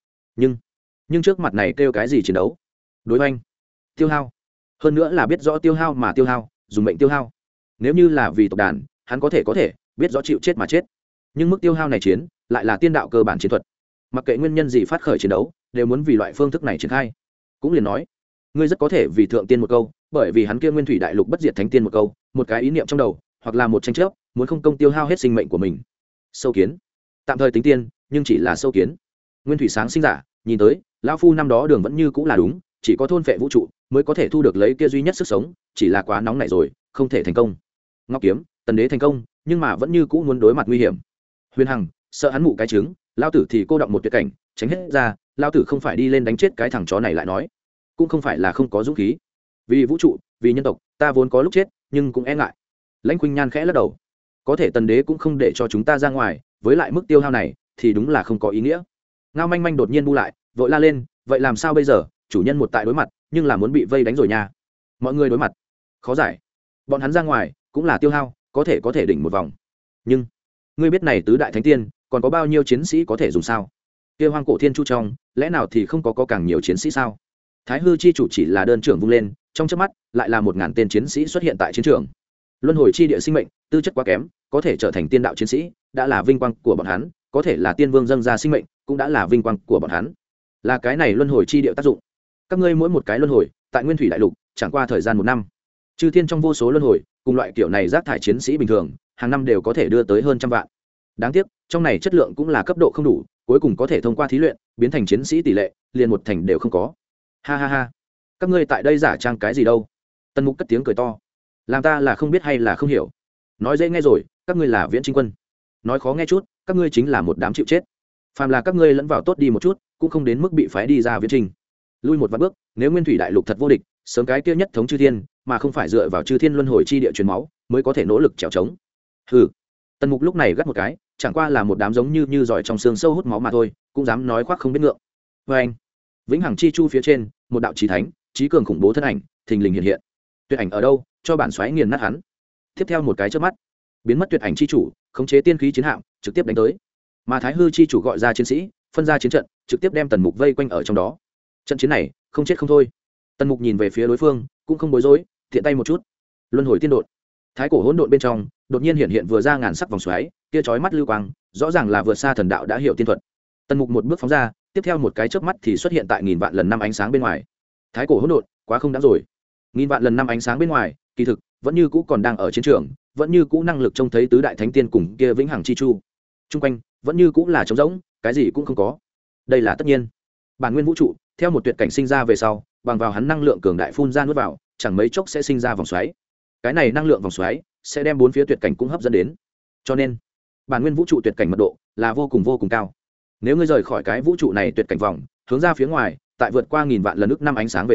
Nhưng trước mặt này kêu cái gì chiến đấu? Đối oanh, tiêu hao. Hơn nữa là biết rõ tiêu hao mà tiêu hao, dùng mệnh tiêu hao. Nếu như là vì tộc đàn, hắn có thể biết rõ chịu chết mà chết. Nhưng mức tiêu hao này chiến, lại là tiên đạo cơ bản chiến thuật. Mặc kệ nguyên nhân gì phát khởi chiến đấu, đều muốn vì loại phương thức này triển khai. Cũng liền nói, ngươi rất có thể vì thượng tiên một câu, bởi vì hắn kia nguyên thủy đại lục bất diệt thánh tiên một câu, một cái ý niệm trong đầu, hoặc là một tranh chấp, muốn không công tiêu hao hết sinh mệnh của mình. Sâu kiến, tạm thời tính tiên, nhưng chỉ là sâu kiến. Nguyên thủy sáng sinh giả, nhìn tới, lão phu năm đó đường vẫn như cũng là đúng, chỉ có thôn phệ vũ trụ mới có thể thu được lấy kia duy nhất sức sống, chỉ là quá nóng nảy rồi, không thể thành công. Ngọc kiếm, tần đế thành công, nhưng mà vẫn như cũ muốn đối mặt nguy hiểm. Huyền Hằng, sợ hắn mụ cái trứng, lao tử thì cô động một tuyệt cảnh, tránh hết ra, lao tử không phải đi lên đánh chết cái thằng chó này lại nói, cũng không phải là không có dũng khí. Vì vũ trụ, vì nhân tộc, ta vốn có lúc chết, nhưng cũng e ngại. Lãnh Khuynh Nhan khẽ lắc đầu. Có thể tần đế cũng không để cho chúng ta ra ngoài, với lại mức tiêu hao này thì đúng là không có ý nghĩa. Ngao Manh Manh đột nhiên bu lại, vội la lên, vậy làm sao bây giờ? Chủ nhân một tại đối mặt, nhưng là muốn bị vây đánh rồi nha. Mọi người đối mặt, khó giải. Bọn hắn ra ngoài cũng là tiêu hao, có thể đỉnh một vòng. Nhưng ngươi biết này tứ đại thánh tiên, còn có bao nhiêu chiến sĩ có thể dùng sao? Kia Hoang Cổ Thiên Chu trong, lẽ nào thì không có càng nhiều chiến sĩ sao? Thái Hư chi chủ chỉ là đơn trưởng vung lên, trong chớp mắt lại là 1000 tên chiến sĩ xuất hiện tại chiến trường. Luân hồi chi địa sinh mệnh, tư chất quá kém, có thể trở thành tiên đạo chiến sĩ, đã là vinh quang của bọn hắn, có thể là tiên vương dâng ra sinh mệnh, cũng đã là vinh quang của bọn hắn. Là cái này luân hồi chi địa tác dụng. Các ngươi mỗi một cái luân hồi, tại Nguyên Thủy đại lục, chẳng qua thời gian 1 năm. Chư thiên trong vô số luân hồi, cùng loại kiểu này rác thải chiến sĩ bình thường, hàng năm đều có thể đưa tới hơn trăm vạn. Đáng tiếc, trong này chất lượng cũng là cấp độ không đủ, cuối cùng có thể thông qua thí luyện, biến thành chiến sĩ tỷ lệ, liền 1 thành đều không có. Ha ha ha, các ngươi tại đây giả trang cái gì đâu? Tần Mục cất tiếng cười to. Làm ta là không biết hay là không hiểu. Nói dễ nghe rồi, các ngươi là Viễn Trinh quân. Nói khó nghe chút, các ngươi chính là một đám chịu chết. Phàm là các ngươi lẫn vào tốt đi một chút, cũng không đến mức bị phái đi ra Viễn Trinh. Lui một vạn bước, nếu Nguyên Thủy đại lục thật vô địch, sớm cái kia nhất thống chư thiên, mà không phải dựa vào chư thiên luân hồi chi địa truyền máu, mới có thể nỗ lực trèo trống. Hừ. Tần Mục lúc này gắt một cái, chẳng qua là một đám giống như giỏi trong xương sâu hút máu mà thôi, cũng dám nói khoác không biết ngượng. Và anh, Vĩnh Hằng chi chu phía trên, một đạo chí thánh, chí cường khủng bố thân ảnh, thình lình hiện hiện. Tuyệt ảnh ở đâu, cho bản xoáy nghiền nát hắn. Tiếp theo một cái chớp mắt, biến mất tuyệt ảnh chi chủ, khống chế tiên khí chiến hạm, trực tiếp đánh tới. Mà Thái Hư chi chủ gọi ra chiến sĩ, phân ra chiến trận, trực tiếp đem Tần Mục vây quanh ở trong đó. Trận chiến này, không chết không thôi. Tần Mục nhìn về phía đối phương, cũng không bối rối, thiện tay một chút. Luân hồi tiên đột. Thái cổ hỗn độn bên trong, đột nhiên hiện vừa ra ngàn sắc vòng xoáy, kia chói mắt lưu quang, rõ ràng là vượt xa thần đạo đã hiểu tiên thuật. Tần Mục một bước phóng ra, tiếp theo một cái chớp mắt thì xuất hiện tại nghìn vạn lần năm ánh sáng bên ngoài. Thái cổ hỗn độn, quá không đáng rồi. Nghìn vạn lần năm ánh sáng bên ngoài, kỳ thực vẫn như cũ còn đang ở chiến trường, vẫn như cũ năng lực trông thấy tứ đại thánh tiên cùng kia Vĩnh Hằng chi chu. Trung quanh vẫn như cũ là trống rỗng, cái gì cũng không có. Đây là tất nhiên. Bản nguyên vũ trụ, theo một tuyệt cảnh sinh ra về sau, bằng vào hắn năng lượng cường đại phun ra nuốt vào, chẳng mấy chốc sẽ sinh ra vòng xoáy. Cái này năng lượng vòng xoáy sẽ đem bốn phía tuyệt cảnh cũng hấp dẫn đến. Cho nên, bản nguyên vũ trụ tuyệt cảnh mật độ là vô cùng cao. Nếu ngươi rời khỏi cái vũ trụ này tuyệt cảnh vòng, hướng ra phía ngoài, tại vượt qua nghìn vạn lần ức năm ánh sáng về sau,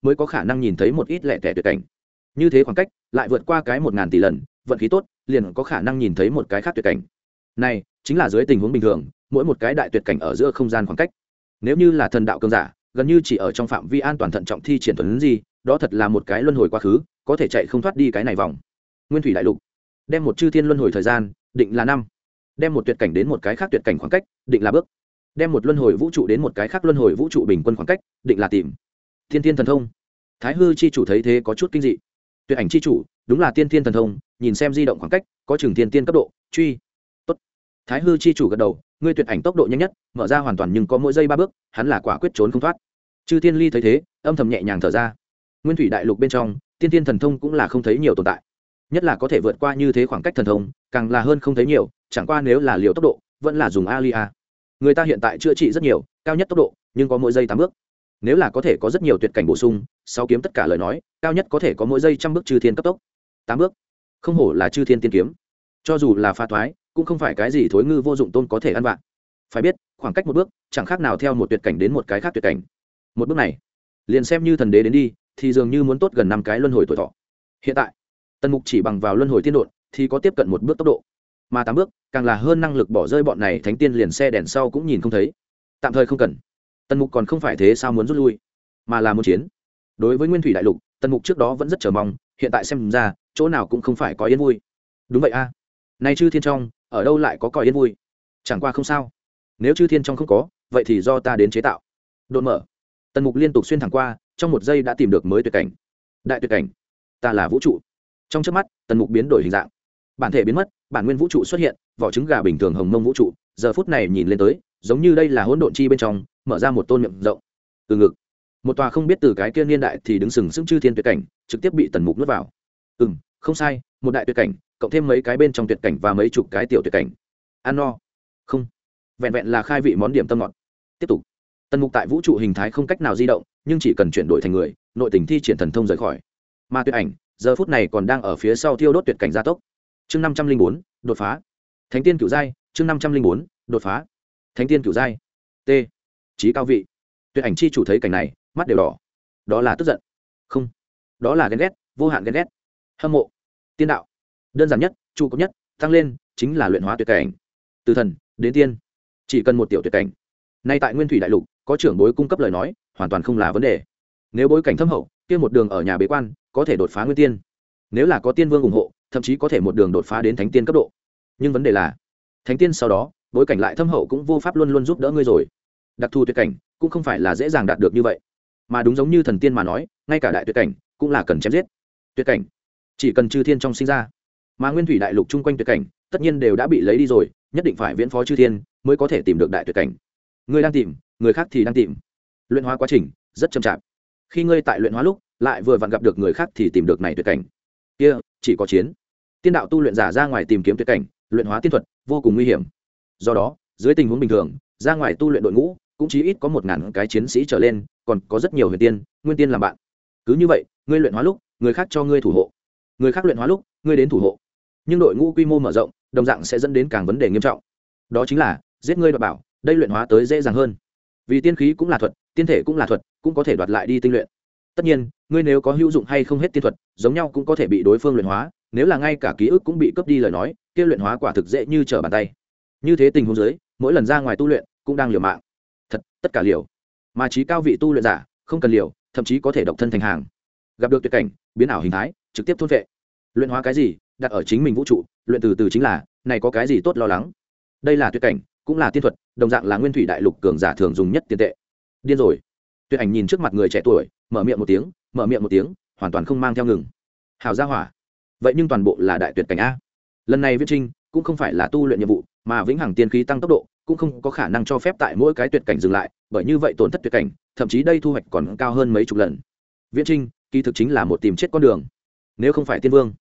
mới có khả năng nhìn thấy một ít lẻ tẻ tuyệt cảnh. Như thế khoảng cách lại vượt qua cái 1000 tỷ lần, vận khí tốt liền có khả năng nhìn thấy một cái khác tuyệt cảnh. Này chính là dưới tình huống bình thường, mỗi một cái đại tuyệt cảnh ở giữa không gian khoảng cách. Nếu như là thần đạo cường giả, gần như chỉ ở trong phạm vi an toàn thận trọng thi triển thuần gì, đó thật là một cái luân hồi quá khứ, có thể chạy không thoát đi cái này vòng. Nguyên thủy đại lục đem một chư thiên luân hồi thời gian định là năm, đem một tuyệt cảnh đến một cái khác tuyệt cảnh khoảng cách định là bước, đem một luân hồi vũ trụ đến một cái khác luân hồi vũ trụ bình quân khoảng cách định là tìm. Thiên thiên thần thông. Thái hư chi chủ thấy thế có chút kinh dị. Tuyệt ảnh chi chủ đúng là tiên thiên thần thông, nhìn xem di động khoảng cách có chừng thiên tiên cấp độ, truy. Tốt. Thái hư chi chủ gật đầu, ngươi tuyệt ảnh tốc độ nhanh nhất, mở ra hoàn toàn nhưng có mỗi giây 3 bước, hắn là quả quyết trốn không thoát. Chư Thiên Ly thấy thế, âm thầm nhẹ nhàng thở ra. Nguyên thủy đại lục bên trong, tiên thiên thần thông cũng là không thấy nhiều tồn tại, nhất là có thể vượt qua như thế khoảng cách thần thông, càng là hơn không thấy nhiều, chẳng qua nếu là liều tốc độ, vẫn là dùng Alia. Người ta hiện tại chữa trị rất nhiều, cao nhất tốc độ, nhưng có mỗi giây 8 bước. Nếu là có thể có rất nhiều tuyệt cảnh bổ sung, 6 kiếm tất cả lời nói, cao nhất có thể có mỗi giây 100 bước chư thiên cấp tốc. 8 bước. Không hổ là chư thiên tiên kiếm. Cho dù là phá thoái, cũng không phải cái gì thối ngư vô dụng tôn có thể ăn vạ. Phải biết, khoảng cách một bước, chẳng khác nào theo một tuyệt cảnh đến một cái khác tuyệt cảnh. Một bước này, liền xem như thần đế đến đi, thì dường như muốn tốt gần 5 cái luân hồi tuổi thọ. Hiện tại, Tần Mục chỉ bằng vào luân hồi tiên độn thì có tiếp cận một bước tốc độ, mà 8 bước càng là hơn năng lực bỏ rơi bọn này thánh tiên liền xe đèn sau cũng nhìn không thấy. Tạm thời không cần. Tần Mục còn không phải thế sao muốn rút lui, mà là muốn chiến. Đối với Nguyên Thủy đại lục, Tần Mục trước đó vẫn rất chờ mong, hiện tại xem ra, chỗ nào cũng không phải có yên vui. Đúng vậy a. Nay chư thiên trong, ở đâu lại có cõi yên vui? Chẳng qua không sao. Nếu chư thiên trong không có, vậy thì do ta đến chế tạo. Đột mở. Tần Mục liên tục xuyên thẳng qua, trong một giây đã tìm được mới tuyệt cảnh. Đại tuyệt cảnh. Ta là vũ trụ. Trong chớp mắt, Tần Mục biến đổi hình dạng. Bản thể biến mất, bản nguyên vũ trụ xuất hiện, vỏ trứng gà bình thường hồng mông vũ trụ, giờ phút này nhìn lên tới, giống như đây là hỗn độn chi bên trong, mở ra một tôn miệng rộng. Từ ngực, một tòa không biết từ cái kia niên đại thì đứng sừng sững chư thiên tuyệt cảnh, trực tiếp bị Tần Mục nuốt vào. Không sai, một đại tuyệt cảnh, cộng thêm mấy cái bên trong tuyệt cảnh và mấy chục cái tiểu tuyệt cảnh. Ăn no. Không, vẹn vẹn là khai vị món điểm tâm ngọt. Tiếp tục. Tần Mục tại vũ trụ hình thái không cách nào di động, nhưng chỉ cần chuyển đổi thành người, nội tình thi triển thần thông rời khỏi. Mà tuyệt ảnh, giờ phút này còn đang ở phía sau thiêu đốt tuyệt cảnh gia tốc. Chương 504, đột phá. Thánh tiên cửu giai, chương 504, đột phá. Thánh tiên cửu giai. T. Chí cao vị. Tuyệt ảnh chi chủ thấy cảnh này, mắt đều đỏ. Đó là tức giận. Không, đó là ghen ghét, vô hạn ghen ghét. Hâm mộ. Tiên đạo. Đơn giản nhất, trụ cột nhất, tăng lên chính là luyện hóa tuyệt cảnh. Từ thần đến tiên, chỉ cần một tiểu tuyệt cảnh. Nay tại Nguyên Thủy đại lục, có trưởng bối cung cấp lời nói, hoàn toàn không là vấn đề. Nếu bối cảnh thâm hậu, kia một đường ở nhà bế quan, có thể đột phá nguyên tiên. Nếu là có tiên vương ủng hộ, thậm chí có thể một đường đột phá đến thánh tiên cấp độ. Nhưng vấn đề là, thánh tiên sau đó, bối cảnh lại thâm hậu cũng vô pháp luôn luôn giúp đỡ ngươi rồi. Đặc thù tuyệt cảnh cũng không phải là dễ dàng đạt được như vậy, mà đúng giống như thần tiên mà nói, ngay cả đại tuyệt cảnh cũng là cần chém giết. Tuyệt cảnh chỉ cần chư thiên trong sinh ra, mà Nguyên Thủy đại lục chung quanh tuyệt cảnh tất nhiên đều đã bị lấy đi rồi, nhất định phải viễn phó chư thiên mới có thể tìm được đại tuyệt cảnh. Ngươi đang tìm, người khác thì đang tìm. Luyện hóa quá trình rất chậm chạp. Khi ngươi tại luyện hóa lúc, lại vừa vặn gặp được người khác thì tìm được này tuyệt cảnh. Kia, chỉ có chiến. Tiên đạo tu luyện giả ra ngoài tìm kiếm tuyệt cảnh, luyện hóa tiên thuật, vô cùng nguy hiểm. Do đó, dưới tình huống bình thường, ra ngoài tu luyện đội ngũ, cũng chí ít có 1000 cái chiến sĩ trở lên, còn có rất nhiều huyền tiên, nguyên tiên làm bạn. Cứ như vậy, ngươi luyện hóa lúc, người khác cho ngươi thủ hộ. Người khác luyện hóa lúc, ngươi đến thủ hộ. Nhưng đội ngũ quy mô mở rộng, đồng dạng sẽ dẫn đến càng vấn đề nghiêm trọng. Đó chính là giết ngươi đoạt bảo, đây luyện hóa tới dễ dàng hơn. Vì tiên khí cũng là thuật, tiên thể cũng là thuật, cũng có thể đoạt lại đi tinh luyện. Tất nhiên, ngươi nếu có hữu dụng hay không hết tiên thuật, giống nhau cũng có thể bị đối phương luyện hóa, nếu là ngay cả ký ức cũng bị cướp đi lời nói, kia luyện hóa quả thực dễ như trở bàn tay. Như thế tình huống dưới, mỗi lần ra ngoài tu luyện cũng đang liều mạng. Thật, tất cả liều. Mà chí cao vị tu luyện giả, không cần liều, thậm chí có thể độc thân thành hàng. Gặp được tuyệt cảnh, biến ảo hình thái, trực tiếp thôn vệ. Luyện hóa cái gì, đặt ở chính mình vũ trụ, luyện từ từ chính là, này có cái gì tốt lo lắng. Đây là tuyệt cảnh, cũng là tiên thuật, đồng dạng là Nguyên Thủy đại lục cường giả thường dùng nhất tiền tệ. Điên rồi. Tuyệt ảnh nhìn trước mặt người trẻ tuổi, mở miệng một tiếng, hoàn toàn không mang theo ngừng. Hảo gia hỏa. Vậy nhưng toàn bộ là đại tuyệt cảnh a. Lần này Viễn Trinh cũng không phải là tu luyện nhiệm vụ, mà vĩnh hằng tiên khí tăng tốc độ, cũng không có khả năng cho phép tại mỗi cái tuyệt cảnh dừng lại, bởi như vậy tổn thất tuyệt cảnh, thậm chí đây thu hoạch còn cao hơn mấy chục lần. Viễn Trinh, kỳ thực chính là một tìm chết con đường. Nếu không phải tiên vương,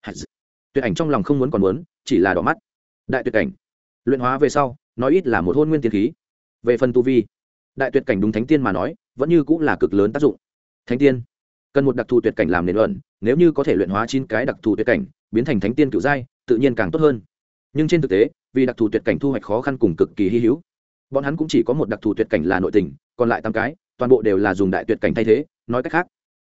tuyệt ảnh trong lòng không muốn còn muốn, chỉ là đỏ mắt. Đại tuyệt cảnh, luyện hóa về sau, nói ít là một hôn nguyên tiên khí. Về phần tu vi, đại tuyệt cảnh đúng thánh tiên mà nói, vẫn như cũng là cực lớn tác dụng. Thánh tiên cần một đặc thù tuyệt cảnh làm nền luận, nếu như có thể luyện hóa 9 cái đặc thù tuyệt cảnh, biến thành thánh tiên cửu giai, tự nhiên càng tốt hơn. Nhưng trên thực tế, vì đặc thù tuyệt cảnh thu hoạch khó khăn cùng cực kỳ hy hữu, bọn hắn cũng chỉ có một đặc thù tuyệt cảnh là nội tình, còn lại 8 cái, toàn bộ đều là dùng đại tuyệt cảnh thay thế. Nói cách khác,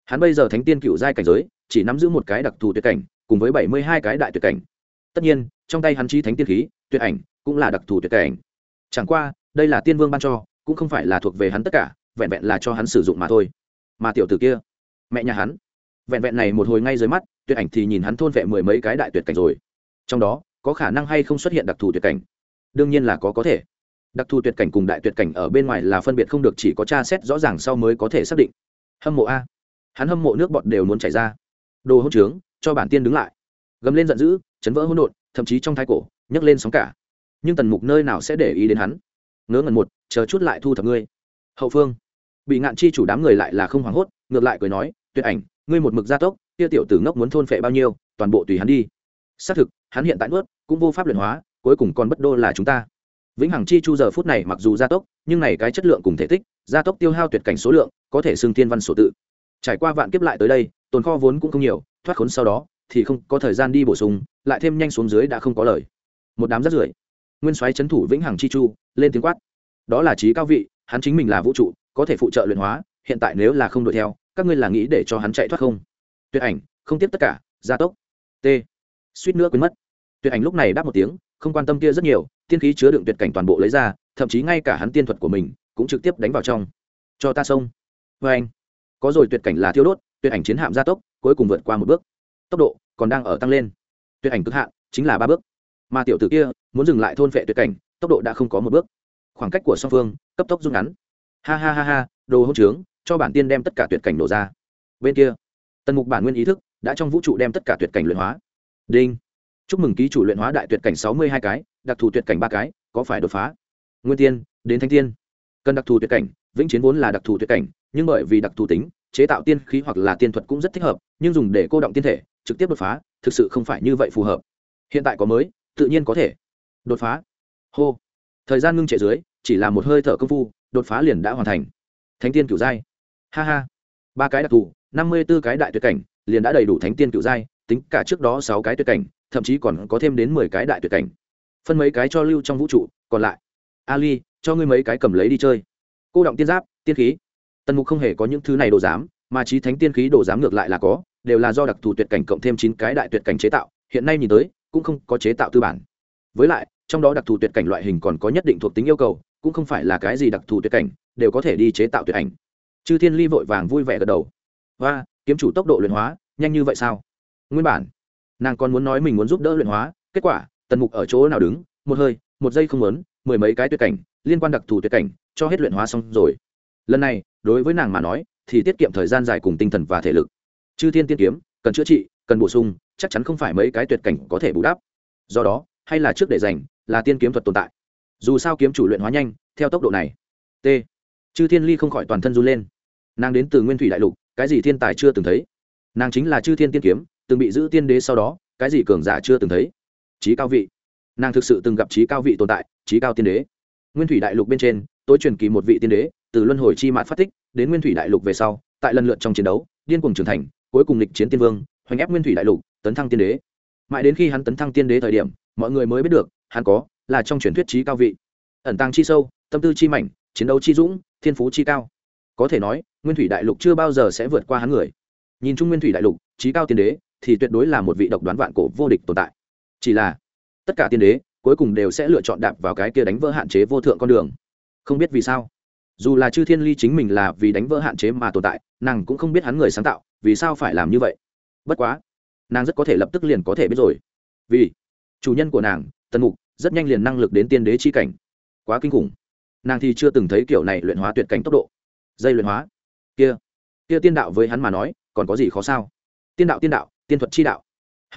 hắn bây giờ thánh tiên cựu giai cảnh giới chỉ nắm giữ một cái đặc thù tuyệt cảnh cùng với 72 cái đại tuyệt cảnh. Tất nhiên trong tay hắn chi thánh tiên khí tuyệt ảnh cũng là đặc thù tuyệt cảnh, chẳng qua đây là tiên vương ban cho, cũng không phải là thuộc về hắn tất cả, vẹn vẹn là cho hắn sử dụng mà thôi. Mà tiểu tử kia, mẹ nhà hắn, vẹn vẹn này một hồi ngay dưới mắt tuyệt ảnh thì nhìn hắn thôn vệ mười mấy cái đại tuyệt cảnh rồi. Trong đó có khả năng hay không xuất hiện đặc thù tuyệt cảnh? Đương nhiên là có thể. Đặc thù tuyệt cảnh cùng đại tuyệt cảnh ở bên ngoài là phân biệt không được, chỉ có tra xét rõ ràng sau mới có thể xác định. Hâm mộ a, hắn hâm mộ nước bọt đều muốn chảy ra. Đồ hỗn trướng, cho bản tiên đứng lại! Gầm lên giận dữ, chấn vỡ hỗn độn, thậm chí trong thái cổ nhấc lên sóng cả. Nhưng Tần Mục nơi nào sẽ để ý đến hắn? Ngớ ngẩn một, chờ chút lại thu thập ngươi. Hậu phương, bị ngạn chi chủ đám người lại là không hoảng hốt, ngược lại cười nói, tuyệt ảnh, ngươi một mực gia tốc, kia tiểu tử ngốc muốn thôn phệ bao nhiêu, toàn bộ tùy hắn đi. Xác thực, hắn hiện tại nuốt cũng vô pháp luyện hóa, cuối cùng còn bất đô là chúng ta. Vĩnh hằng chi chu giờ phút này mặc dù gia tốc, nhưng này cái chất lượng cùng thể tích, gia tốc tiêu hao tuyệt cảnh số lượng, có thể xưng thiên văn sổ tự. Trải qua vạn kiếp lại tới đây, tồn kho vốn cũng không nhiều, thoát khốn sau đó thì không có thời gian đi bổ sung, lại thêm nhanh xuống dưới đã không có lời. Một đám rác rưởi. Nguyên soái trấn thủ Vĩnh hằng chi chu, lên tiếng quát. Đó là trí cao vị, hắn chính mình là vũ trụ, có thể phụ trợ luyện hóa, hiện tại nếu là không đuổi theo, các ngươi là nghĩ để cho hắn chạy thoát không? Tuyệt ảnh, không tiếp tất cả, gia tốc. T. Suýt nữa quên mất. Tuyệt ảnh lúc này đáp một tiếng, không quan tâm kia rất nhiều, tiên khí chứa đựng tuyệt cảnh toàn bộ lấy ra, thậm chí ngay cả hắn tiên thuật của mình cũng trực tiếp đánh vào trong. Cho ta xông. Và anh, có rồi tuyệt cảnh là thiêu đốt, tuyệt ảnh chiến hạm gia tốc, cuối cùng vượt qua một bước. Tốc độ còn đang ở tăng lên. Tuyệt ảnh cực hạn chính là 3 bước. Mà tiểu tử kia muốn dừng lại thôn phệ tuyệt cảnh, tốc độ đã không có một bước. Khoảng cách của song phương cấp tốc rút ngắn. Ha ha ha ha, đồ hỗn trướng, cho bản tiên đem tất cả tuyệt cảnh nổ ra. Bên kia, Tần Mục bản nguyên ý thức đã trong vũ trụ đem tất cả tuyệt cảnh luyện hóa. Đinh. Chúc mừng ký chủ luyện hóa đại tuyệt cảnh 62 cái, đặc thù tuyệt cảnh 3 cái, có phải đột phá? Nguyên tiên đến thánh tiên. Cần đặc thù tuyệt cảnh, vĩnh chiến vốn là đặc thù tuyệt cảnh, nhưng bởi vì đặc thù tính, chế tạo tiên khí hoặc là tiên thuật cũng rất thích hợp, nhưng dùng để cô động tiên thể, trực tiếp đột phá, thực sự không phải như vậy phù hợp. Hiện tại có mới, tự nhiên có thể đột phá. Hô. Thời gian ngưng trệ dưới, chỉ là một hơi thở công phu, đột phá liền đã hoàn thành. Thánh tiên cửu giai. Ha ha. 3 cái đặc thù, 54 cái đại tuyệt cảnh, liền đã đầy đủ thánh tiên cửu giai, tính cả trước đó 6 cái tuyệt cảnh, thậm chí còn có thêm đến 10 cái đại tuyệt cảnh. Phân mấy cái cho lưu trong vũ trụ, còn lại, Ali, cho ngươi mấy cái cầm lấy đi chơi. Cô động tiên giáp, tiên khí. Tần Mục không hề có những thứ này đồ giám, mà chí thánh tiên khí đồ giám ngược lại là có, đều là do đặc thù tuyệt cảnh cộng thêm 9 cái đại tuyệt cảnh chế tạo, hiện nay nhìn tới, cũng không có chế tạo tư bản. Với lại, trong đó đặc thù tuyệt cảnh loại hình còn có nhất định thuộc tính yêu cầu, cũng không phải là cái gì đặc thù tuyệt cảnh đều có thể đi chế tạo tuyệt ảnh. Chư Thiên Ly vội vàng vui vẻ gật đầu. Và, kiếm chủ tốc độ luyện hóa, nhanh như vậy sao? Nguyên bản, nàng còn muốn nói mình muốn giúp đỡ luyện hóa, kết quả, Tần Mục ở chỗ nào đứng, một hơi, một giây không muốn, 10 mấy cái tuyệt cảnh, liên quan đặc thù tuyệt cảnh, cho hết luyện hóa xong rồi. Lần này, đối với nàng mà nói, thì tiết kiệm thời gian dài cùng tinh thần và thể lực. Chư Thiên tiên kiếm, cần chữa trị, cần bổ sung, chắc chắn không phải mấy cái tuyệt cảnh có thể bù đắp. Do đó, hay là trước để dành, là tiên kiếm thuật tồn tại. Dù sao kiếm chủ luyện hóa nhanh, theo tốc độ này. T. Chư Thiên Ly không khỏi toàn thân run lên. Nàng đến từ Nguyên Thủy Đại Lục, cái gì thiên tài chưa từng thấy. Nàng chính là Chư Thiên tiên kiếm, từng bị giữ tiên đế sau đó, cái gì cường giả chưa từng thấy. Chí cao vị. Nàng thực sự từng gặp chí cao vị tồn tại, chí cao tiên đế. Nguyên Thủy Đại Lục bên trên, tối truyền kỳ một vị tiên đế, từ luân hồi chi mạn phát tích, đến Nguyên Thủy Đại Lục về sau, tại lần lượt trong chiến đấu, điên cuồng trưởng thành, cuối cùng lịch chiến tiên vương, hoành ép Nguyên Thủy Đại Lục, tấn thăng tiên đế. Mãi đến khi hắn tấn thăng tiên đế thời điểm, mọi người mới biết được, hắn có là trong truyền thuyết chí cao vị. Ẩn tàng chi sâu, tâm tư chi mảnh, chiến đấu chi dũng, thiên phú chi cao. Có thể nói, Nguyên Thủy Đại Lục chưa bao giờ sẽ vượt qua hắn người. Nhìn chung Nguyên Thủy Đại Lục, chí cao tiên đế thì tuyệt đối là một vị độc đoán vạn cổ vô địch tồn tại. Chỉ là, tất cả tiên đế cuối cùng đều sẽ lựa chọn đạp vào cái kia đánh vỡ hạn chế vô thượng con đường. Không biết vì sao, dù là Chư Thiên Ly chính mình là vì đánh vỡ hạn chế mà tồn tại, nàng cũng không biết hắn người sáng tạo vì sao phải làm như vậy. Bất quá, nàng rất có thể lập tức liền có thể biết rồi, vì chủ nhân của nàng Tần Mục rất nhanh liền năng lực đến tiên đế chi cảnh. Quá kinh khủng, nàng thì chưa từng thấy kiểu này luyện hóa tuyệt cảnh tốc độ. Dây luyện hóa kia tiên đạo với hắn mà nói còn có gì khó sao? Tiên đạo, tiên thuật chi đạo.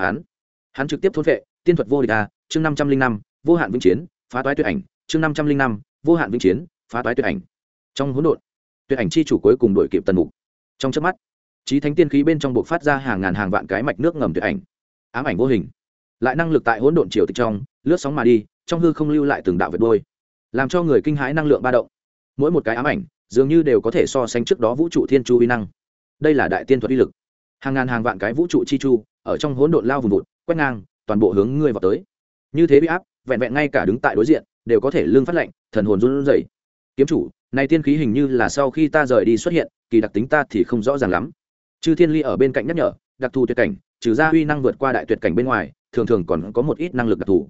Hắn trực tiếp thôn vệ tiên thuật vô địch a. Chương 505, vô hạn vĩnh chiến, phá toái tuyệt ảnh. Chương 505, vô hạn vĩnh chiến, phá toái tuyệt ảnh. Trong hỗn độn, tuyệt ảnh chi chủ cuối cùng đuổi kịp Tần Mục. Trong chớp mắt, chí thánh tiên khí bên trong bộc phát ra hàng ngàn hàng vạn cái mạch nước ngầm tuyệt ảnh. Ám ảnh vô hình, lại năng lực tại hỗn độn triều tịch trong, lướt sóng mà đi, trong hư không lưu lại từng đạo vệt đuôi, làm cho người kinh hãi năng lượng ba động. Mỗi một cái ám ảnh, dường như đều có thể so sánh trước đó vũ trụ thiên chu uy năng. Đây là đại tiên thuật uy lực. Hàng ngàn hàng vạn cái vũ trụ chi chu ở trong hỗn độn lao vùng vụt, quét ngang, toàn bộ hướng ngươi vào tới. Như thế uy áp, vẹn vẹn ngay cả đứng tại đối diện đều có thể lưng phát lạnh, thần hồn run rẩy. Kiếm chủ, này tiên khí hình như là sau khi ta rời đi xuất hiện, kỳ đặc tính ta thì không rõ ràng lắm. Chư Thiên Ly ở bên cạnh nhắc nhở, đặc thù tuyệt cảnh trừ ra uy năng vượt qua đại tuyệt cảnh bên ngoài, thường thường còn có một ít năng lực đặc thù.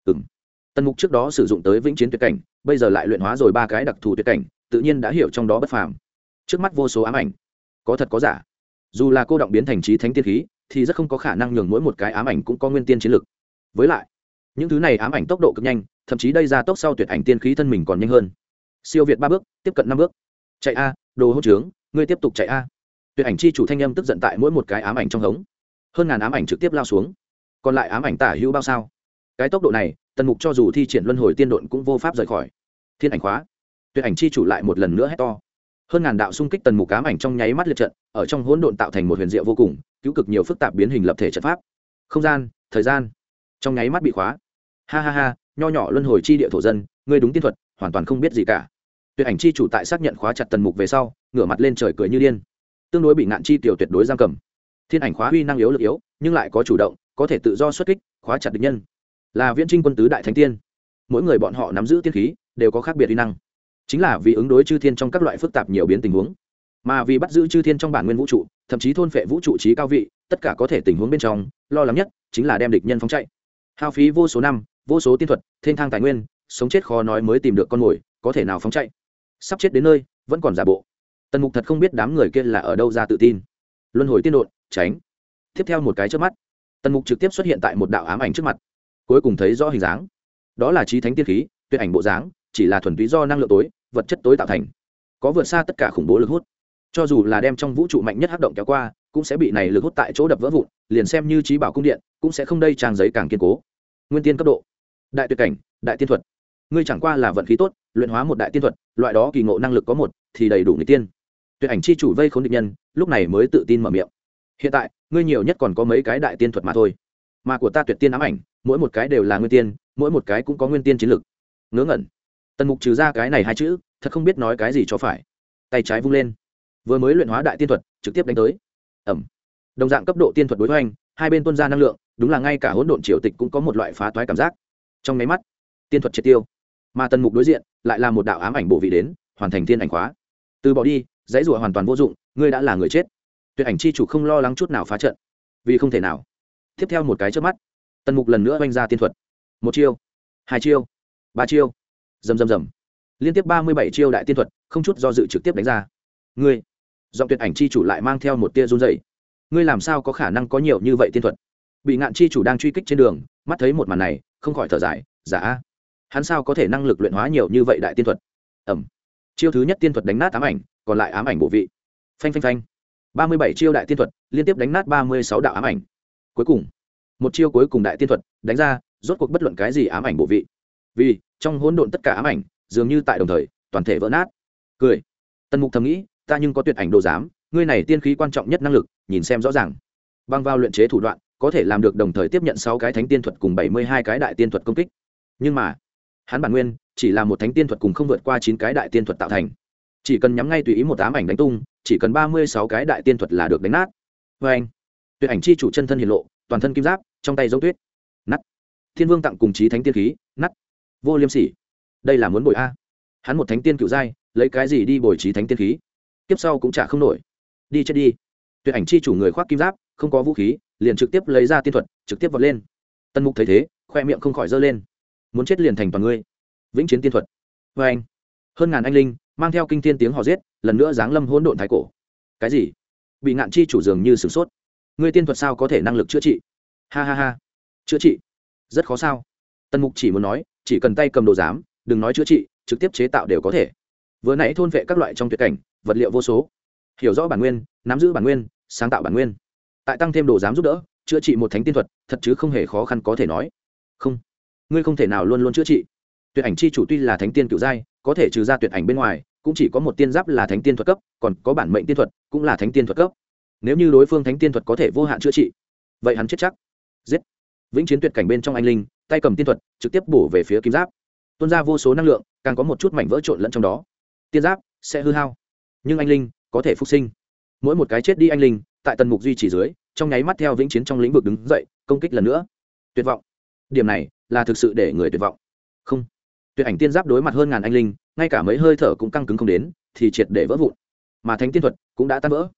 Tần Mục trước đó sử dụng tới vĩnh chiến tuyệt cảnh, bây giờ lại luyện hóa rồi 3 cái đặc thù tuyệt cảnh, tự nhiên đã hiểu trong đó bất phàm. Trước mắt vô số ám ảnh, có thật có giả. Dù là cô động biến thành chí thánh tiên khí, thì rất không có khả năng nhường mỗi một cái ám ảnh cũng có nguyên tiên chiến lực. Với lại, những thứ này ám ảnh tốc độ cực nhanh, thậm chí đây ra tốc sau tuyệt ảnh tiên khí thân mình còn nhanh hơn. Siêu việt 3 bước, tiếp cận 5 bước. Chạy a, đồ hỗn trướng, ngươi tiếp tục chạy a. Tuyệt ảnh chi chủ thanh âm tức giận tại mỗi một cái ám ảnh trong hống. Hơn ngàn ám ảnh trực tiếp lao xuống. Còn lại ám ảnh tả hữu bao sao? Cái tốc độ này, Tần Mục cho dù thi triển luân hồi tiên độn cũng vô pháp rời khỏi. Thiên ảnh khóa. Tuyệt ảnh chi chủ lại một lần nữa hét to. Hơn ngàn đạo xung kích Tần Mục ám ảnh trong nháy mắt liệt trận, ở trong hỗn độn tạo thành một huyền diệu vô cùng, cứu cực nhiều phức tạp biến hình lập thể trận pháp. Không gian, thời gian, trong nháy mắt bị khóa. Ha ha ha, nho nhỏ luân hồi chi địa thổ dân, ngươi đúng tiên thuật, hoàn toàn không biết gì cả. Tuyệt ảnh chi chủ tại xác nhận khóa chặt Tần Mục về sau, ngửa mặt lên trời cười như điên. Tương đối bị ngạn chi tiểu tuyệt đối giam cầm. Thiên ảnh khóa uy năng yếu lực yếu, nhưng lại có chủ động, có thể tự do xuất kích, khóa chặt địch nhân. Là Viễn Trinh quân tứ đại thánh tiên, mỗi người bọn họ nắm giữ tiên khí, đều có khác biệt uy năng. Chính là vì ứng đối chư thiên trong các loại phức tạp nhiều biến tình huống, mà vì bắt giữ chư thiên trong bản nguyên vũ trụ, thậm chí thôn phệ vũ trụ trí cao vị, tất cả có thể tình huống bên trong, lo lắng nhất chính là đem địch nhân phóng chạy. Hao phí vô số năm, vô số tiên thuật, thiên thang tài nguyên, sống chết khó nói mới tìm được con mồi, có thể nào phóng chạy. Sắp chết đến nơi, vẫn còn giả bộ. Tần Mục thật không biết đám người kia là ở đâu ra tự tin. Luân hồi tiên độn, tránh. Tiếp theo một cái chớp mắt, Tần Mục trực tiếp xuất hiện tại một đạo ám ảnh trước mặt. Cuối cùng thấy rõ hình dáng. Đó là chí thánh tiên khí, tuyệt ảnh bộ dáng, chỉ là thuần túy do năng lượng tối, vật chất tối tạo thành. Có vượt xa tất cả khủng bố lực hút. Cho dù là đem trong vũ trụ mạnh nhất hắc động kéo qua, cũng sẽ bị này lực hút tại chỗ đập vỡ vụn, liền xem như trí bảo cung điện, cũng sẽ không đây trang giấy càng kiên cố. Nguyên tiên cấp độ, đại tuyệt cảnh, đại tiên thuật. Ngươi chẳng qua là vận khí tốt, luyện hóa một đại tiên thuật, loại đó kỳ ngộ năng lực có một, thì đầy đủ người tiên. Tuyệt ảnh chi chủ vây khốn địch nhân, lúc này mới tự tin mở miệng. Hiện tại, ngươi nhiều nhất còn có mấy cái đại tiên thuật mà thôi. Mà của ta tuyệt tiên ám ảnh, mỗi một cái đều là nguyên tiên, mỗi một cái cũng có nguyên tiên chiến lực. Ngớ ngẩn. Tần Mục trừ ra cái này hai chữ, thật không biết nói cái gì cho phải. Tay trái vung lên, vừa mới luyện hóa đại tiên thuật, trực tiếp đánh tới. Ẩm. Đồng dạng cấp độ tiên thuật đối hoành, hai bên tuôn ra năng lượng, đúng là ngay cả hỗn độn triều tịch cũng có một loại phá toái cảm giác. Trong nháy mắt, tiên thuật triệt tiêu. Mà Tần Mục đối diện, lại là một đạo ám ảnh bổ vị đến, hoàn thành thiên ảnh khóa. Từ bỏ đi, dãy rủa hoàn toàn vô dụng, ngươi đã là người chết. Tuyệt ảnh chi chủ không lo lắng chút nào phá trận, vì không thể nào. Tiếp theo một cái chớp mắt, Tần Mục lần nữa oanh ra tiên thuật. Một chiêu, hai chiêu, ba chiêu, rầm rầm rầm, liên tiếp 37 chiêu đại tiên thuật, không chút do dự trực tiếp đánh ra. Ngươi, giọng tuyệt ảnh chi chủ lại mang theo một tia run rẩy. Ngươi làm sao có khả năng có nhiều như vậy tiên thuật? Bị ngạn chi chủ đang truy kích trên đường, mắt thấy một màn này, không khỏi thở dài, giả, hắn sao có thể năng lực luyện hóa nhiều như vậy đại tiên thuật? Ẩm. Chiêu thứ nhất tiên thuật đánh nát ám ảnh, còn lại ám ảnh bộ vị. Phanh phanh phanh. 37 chiêu đại tiên thuật, liên tiếp đánh nát 36 đạo ám ảnh. Cuối cùng, một chiêu cuối cùng đại tiên thuật, đánh ra, rốt cuộc bất luận cái gì ám ảnh bộ vị. Vì, trong hỗn độn tất cả ám ảnh, dường như tại đồng thời, toàn thể vỡ nát. Cười. Tần Mục thầm nghĩ, ta nhưng có tuyệt ảnh đồ giám, ngươi này tiên khí quan trọng nhất năng lực, nhìn xem rõ ràng. Băng vào luyện chế thủ đoạn, có thể làm được đồng thời tiếp nhận 6 cái thánh tiên thuật cùng 72 cái đại tiên thuật công kích. Nhưng mà, hắn bản nguyên chỉ là một thánh tiên thuật cùng không vượt qua 9 cái đại tiên thuật tạo thành. Chỉ cần nhắm ngay tùy ý một ám ảnh đánh tung, chỉ cần 36 cái đại tiên thuật là được đánh nát. Anh, tuyệt ảnh chi chủ chân thân hiển lộ, toàn thân kim giáp, trong tay giống tuyết. Nắt. Thiên Vương tặng cùng chí thánh tiên khí, nắt. Vô liêm sỉ. Đây là muốn bồi a. Hắn một thánh tiên cựu giai, lấy cái gì đi bồi chí thánh tiên khí? Kiếp sau cũng trả không nổi. Đi chết đi. Tuyệt ảnh chi chủ người khoác kim giáp, không có vũ khí, liền trực tiếp lấy ra tiên thuật, trực tiếp vọt lên. Tần Mục thấy thế, khoe miệng không khỏi giơ lên. Muốn chết liền thành toàn ngươi. Vĩnh chiến tiên thuật. Anh, hơn ngàn anh linh mang theo kinh thiên tiếng hò giết, lần nữa giáng lâm hỗn độn thái cổ. Cái gì? Bị ngạn chi chủ dường như sửng sốt. Ngươi tiên thuật sao có thể năng lực chữa trị? Ha ha ha. Chữa trị? Rất khó sao? Tần Mục chỉ muốn nói, chỉ cần tay cầm đồ giám, đừng nói chữa trị, trực tiếp chế tạo đều có thể. Vừa nãy thôn vệ các loại trong tuyệt cảnh, vật liệu vô số. Hiểu rõ bản nguyên, nắm giữ bản nguyên, sáng tạo bản nguyên. Tại tăng thêm đồ giám giúp đỡ, chữa trị một thánh tiên thuật, thật chứ không hề khó khăn có thể nói. Không, ngươi không thể nào luôn luôn chữa trị. Tuyệt ảnh chi chủ tuy là thánh tiên cửu giai, có thể trừ ra tuyệt ảnh bên ngoài, cũng chỉ có một tiên giáp là thánh tiên thuật cấp, còn có bản mệnh tiên thuật cũng là thánh tiên thuật cấp. Nếu như đối phương thánh tiên thuật có thể vô hạn chữa trị, vậy hắn chết chắc. Giết. Vĩnh chiến tuyệt cảnh bên trong anh linh, tay cầm tiên thuật, trực tiếp bổ về phía kim giáp. Tuôn ra vô số năng lượng, càng có một chút mảnh vỡ trộn lẫn trong đó. Tiên giáp sẽ hư hao, nhưng anh linh có thể phục sinh. Mỗi một cái chết đi anh linh, tại Tần Mục duy trì dưới, trong nháy mắt theo vĩnh chiến trong lĩnh vực đứng dậy, công kích lần nữa. Tuyệt vọng. Điểm này là thực sự để người tuyệt vọng. Không. Tuyệt ảnh tiên giáp đối mặt hơn ngàn anh linh, ngay cả mấy hơi thở cũng căng cứng không đến, thì triệt để vỡ vụn. Mà thánh tiên thuật cũng đã tan vỡ.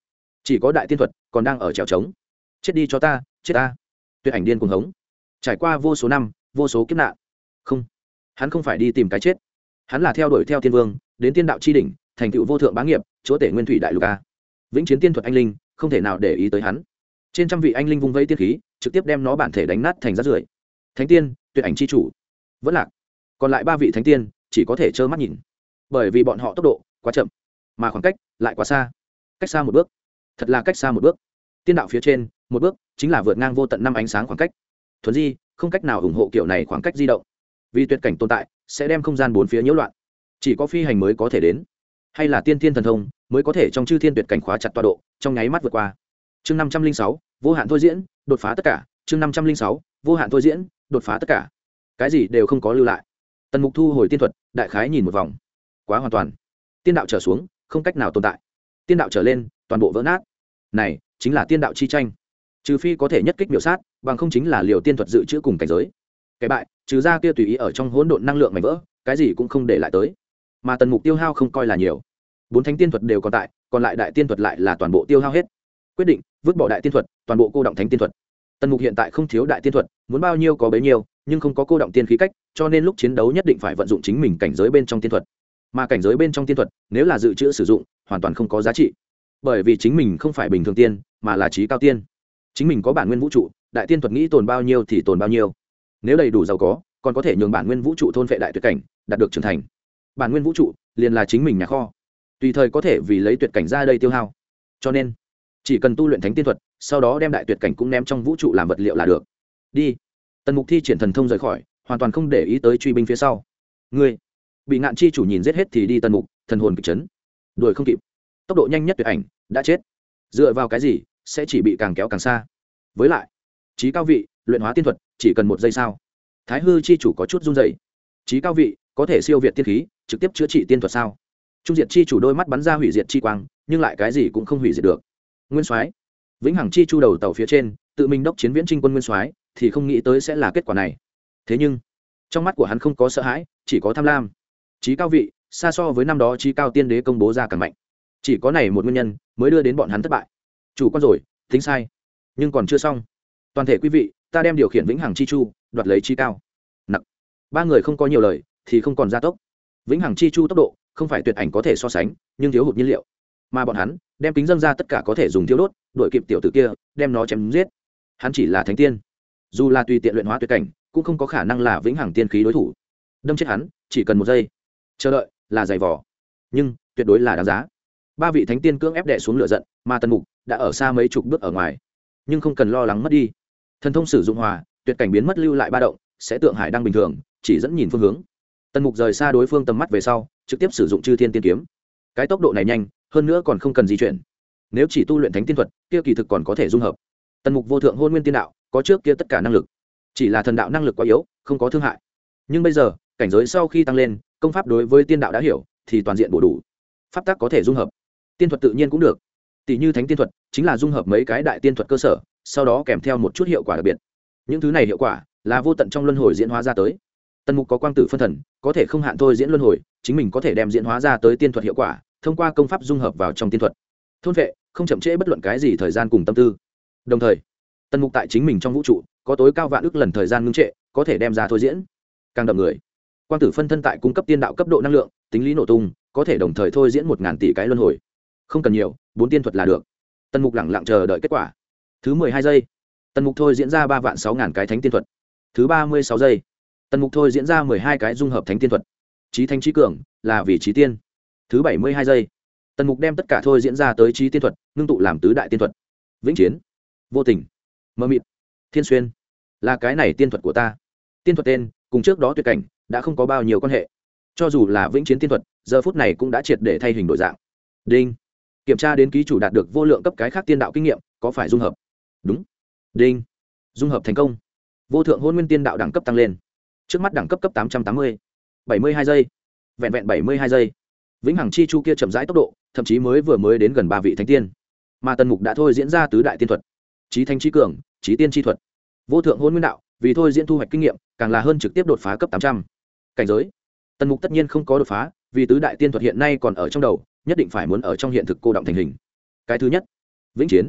chỉ có đại tiên thuật còn đang ở trèo trống. Chết đi cho ta, chết ta. Tuyệt ảnh điên cuồng hống. Trải qua vô số năm, vô số kiếp nạn. Không, hắn không phải đi tìm cái chết, hắn là theo đuổi theo tiên vương đến tiên đạo chi đỉnh, thành tựu vô thượng bá nghiệp, chúa tể nguyên thủy đại lục a. Vĩnh chiến tiên thuật anh linh không thể nào để ý tới hắn. Trên trăm vị anh linh vung vẫy tiên khí, trực tiếp đem nó bản thể đánh nát thành rác rưởi. Thánh tiên, tuyệt ảnh chi chủ vẫn lạc, còn lại 3 vị thánh tiên chỉ có thể trơ mắt nhìn, bởi vì bọn họ tốc độ quá chậm, mà khoảng cách lại quá xa. Cách xa một bước, thật là cách xa một bước. Tiên đạo phía trên một bước chính là vượt ngang vô tận năm ánh sáng khoảng cách. Thuần di không cách nào ủng hộ kiểu này khoảng cách di động, vì tuyệt cảnh tồn tại sẽ đem không gian bốn phía nhiễu loạn, chỉ có phi hành mới có thể đến, hay là tiên thiên thần thông mới có thể trong chư thiên tuyệt cảnh khóa chặt tọa độ, trong nháy mắt vượt qua. Chương 506, vô hạn thôi diễn, đột phá tất cả. Chương 506, vô hạn thôi diễn, đột phá tất cả. Cái gì đều không có lưu lại. Tần Mục thu hồi tiên thuật, đại khái nhìn một vòng, quá hoàn toàn. Tiên đạo trở xuống không cách nào tồn tại, tiên đạo trở lên toàn bộ vỡ nát. Này chính là tiên đạo chi tranh, trừ phi có thể nhất kích biểu sát, bằng không chính là liều tiên thuật dự trữ cùng cảnh giới. Cái bại trừ ra kia tùy ý ở trong hỗn độn năng lượng mảnh vỡ, cái gì cũng không để lại tới. Mà Tần Mục tiêu hao không coi là nhiều, 4 thánh tiên thuật đều còn tại, còn lại đại tiên thuật lại là toàn bộ tiêu hao hết. Quyết định vứt bỏ đại tiên thuật, toàn bộ cô động thánh tiên thuật. Tần Mục hiện tại không thiếu đại tiên thuật, muốn bao nhiêu có bấy nhiêu, nhưng không có cô động tiên khí cách, cho nên lúc chiến đấu nhất định phải vận dụng chính mình cảnh giới bên trong tiên thuật. Mà cảnh giới bên trong tiên thuật, nếu là dự trữ sử dụng, hoàn toàn không có giá trị, bởi vì chính mình không phải bình thường tiên, mà là chí cao tiên. Chính mình có bản nguyên vũ trụ, đại tiên thuật nghĩ tồn bao nhiêu thì tồn bao nhiêu. Nếu đầy đủ giàu có, còn có thể nhường bản nguyên vũ trụ thôn phệ đại tuyệt cảnh, đạt được trưởng thành. Bản nguyên vũ trụ liền là chính mình nhà kho, tùy thời có thể vì lấy tuyệt cảnh ra đây tiêu hao. Cho nên chỉ cần tu luyện thánh tiên thuật, sau đó đem đại tuyệt cảnh cũng ném trong vũ trụ làm vật liệu là được. Đi. Tần Mục thi triển thần thông rời khỏi, hoàn toàn không để ý tới truy binh phía sau. Ngươi bị ngạn chi chủ nhìn giết hết thì đi. Tần Mục thần hồn kịch chấn, đuổi không kịp, tốc độ nhanh nhất tuyệt ảnh đã chết, dựa vào cái gì sẽ chỉ bị càng kéo càng xa. Với lại trí cao vị luyện hóa tiên thuật chỉ cần 1 giây sao? Thái hư chi chủ có chút run rẩy. Trí cao vị có thể siêu việt tiên khí, trực tiếp chữa trị tiên thuật sao? Trung diệt chi chủ đôi mắt bắn ra hủy diệt chi quang, nhưng lại cái gì cũng không hủy diệt được. Nguyên soái vĩnh hằng chi chu đầu tàu phía trên tự mình đốc chiến viễn trinh quân nguyên soái thì không nghĩ tới sẽ là kết quả này. Thế nhưng trong mắt của hắn không có sợ hãi, chỉ có tham lam. Chí cao vị xa so với năm đó chí cao tiên đế công bố ra càng mạnh, chỉ có này một nguyên nhân mới đưa đến bọn hắn thất bại. Chủ quan rồi, tính sai, nhưng còn chưa xong. Toàn thể quý vị, ta đem điều khiển vĩnh hằng chi chu đoạt lấy chí cao. Nặng. 3 người không có nhiều lời thì không còn gia tốc. Vĩnh hằng chi chu tốc độ không phải tuyệt ảnh có thể so sánh, nhưng thiếu hụt nhiên liệu, mà bọn hắn đem kính dâng ra tất cả có thể dùng thiêu đốt, đuổi kịp tiểu tử kia, đem nó chém giết. Hắn chỉ là thánh tiên, dù là tùy tiện luyện hóa tuyệt cảnh, cũng không có khả năng là vĩnh hằng tiên khí đối thủ. Đâm chết hắn chỉ cần 1 giây, chờ đợi là dày vò, nhưng tuyệt đối là đáng giá. 3 vị thánh tiên cưỡng ép đè xuống lửa giận, mà Tần Mục đã ở xa mấy chục bước ở ngoài, nhưng không cần lo lắng mất đi. Thần thông sử dụng hòa, tuyệt cảnh biến mất lưu lại ba động, sẽ tượng hải đang bình thường, chỉ dẫn nhìn phương hướng. Tần Mục rời xa đối phương tầm mắt về sau, trực tiếp sử dụng chư thiên tiên kiếm. Cái tốc độ này nhanh, hơn nữa còn không cần di chuyển. Nếu chỉ tu luyện thánh tiên thuật, kia kỳ thực còn có thể dung hợp. Tần Mục vô thượng hôn nguyên tiên đạo, có trước kia tất cả năng lực, chỉ là thần đạo năng lực quá yếu, không có thương hại. Nhưng bây giờ, cảnh giới sau khi tăng lên, công pháp đối với tiên đạo đã hiểu, thì toàn diện bổ đủ. Pháp tắc có thể dung hợp, tiên thuật tự nhiên cũng được. Tỷ như thánh tiên thuật, chính là dung hợp mấy cái đại tiên thuật cơ sở, sau đó kèm theo một chút hiệu quả đặc biệt. Những thứ này hiệu quả là vô tận trong luân hồi diễn hóa ra tới. Tần Mục có quang tử phân thần, có thể không hạn thôi diễn luân hồi, chính mình có thể đem diễn hóa ra tới tiên thuật hiệu quả, thông qua công pháp dung hợp vào trong tiên thuật, thôn vệ, không chậm trễ bất luận cái gì thời gian cùng tâm tư. Đồng thời, Tần Mục tại chính mình trong vũ trụ có tối cao vạn ức lần thời gian ngưng trệ, có thể đem ra thôi diễn, càng đậm người. Quang tử phân thân tại cung cấp tiên đạo cấp độ năng lượng, tính lý nổ tung, có thể đồng thời thôi diễn 1000 tỷ cái luân hồi. Không cần nhiều, 4 tiên thuật là được. Tần Mục lẳng lặng chờ đợi kết quả. Thứ 12 giây, Tần Mục thôi diễn ra 3.600.000 cái thánh tiên thuật. Thứ 36 giây, Tần Mục thôi diễn ra 12 cái dung hợp thánh tiên thuật. Chí thánh chí cường, là vì chí tiên. Thứ 72 giây, Tần Mục đem tất cả thôi diễn ra tới chí tiên thuật, ngưng tụ làm tứ đại tiên thuật. Vĩnh chiến, vô tình, mơ mịt, thiên xuyên, là cái này tiên thuật của ta. Tiên thuật tên cùng trước đó tuyệt cảnh đã không có bao nhiêu quan hệ. Cho dù là vĩnh chiến tiên thuật, giờ phút này cũng đã triệt để thay hình đổi dạng. Đinh, kiểm tra đến ký chủ đạt được vô lượng cấp cái khác tiên đạo kinh nghiệm, có phải dung hợp? Đúng. Đinh, dung hợp thành công. Vô thượng hôn nguyên tiên đạo đẳng cấp tăng lên. Trước mắt đẳng cấp cấp 880. 72 giây, vẹn vẹn 72 giây. Vĩnh hằng chi chu kia chậm rãi tốc độ, thậm chí mới đến gần 3 vị thánh tiên. Mà Tần Mục đã thôi diễn ra tứ đại tiên thuật, chí thánh chí cường, chí tiên chi thuật, vô thượng hôn nguyên đạo, vì thôi diễn thu hoạch kinh nghiệm, càng là hơn trực tiếp đột phá cấp 800. Cảnh giới, Tần Mục tất nhiên không có đột phá, vì tứ đại tiên thuật hiện nay còn ở trong đầu, nhất định phải muốn ở trong hiện thực cô động thành hình. Cái thứ nhất, vĩnh chiến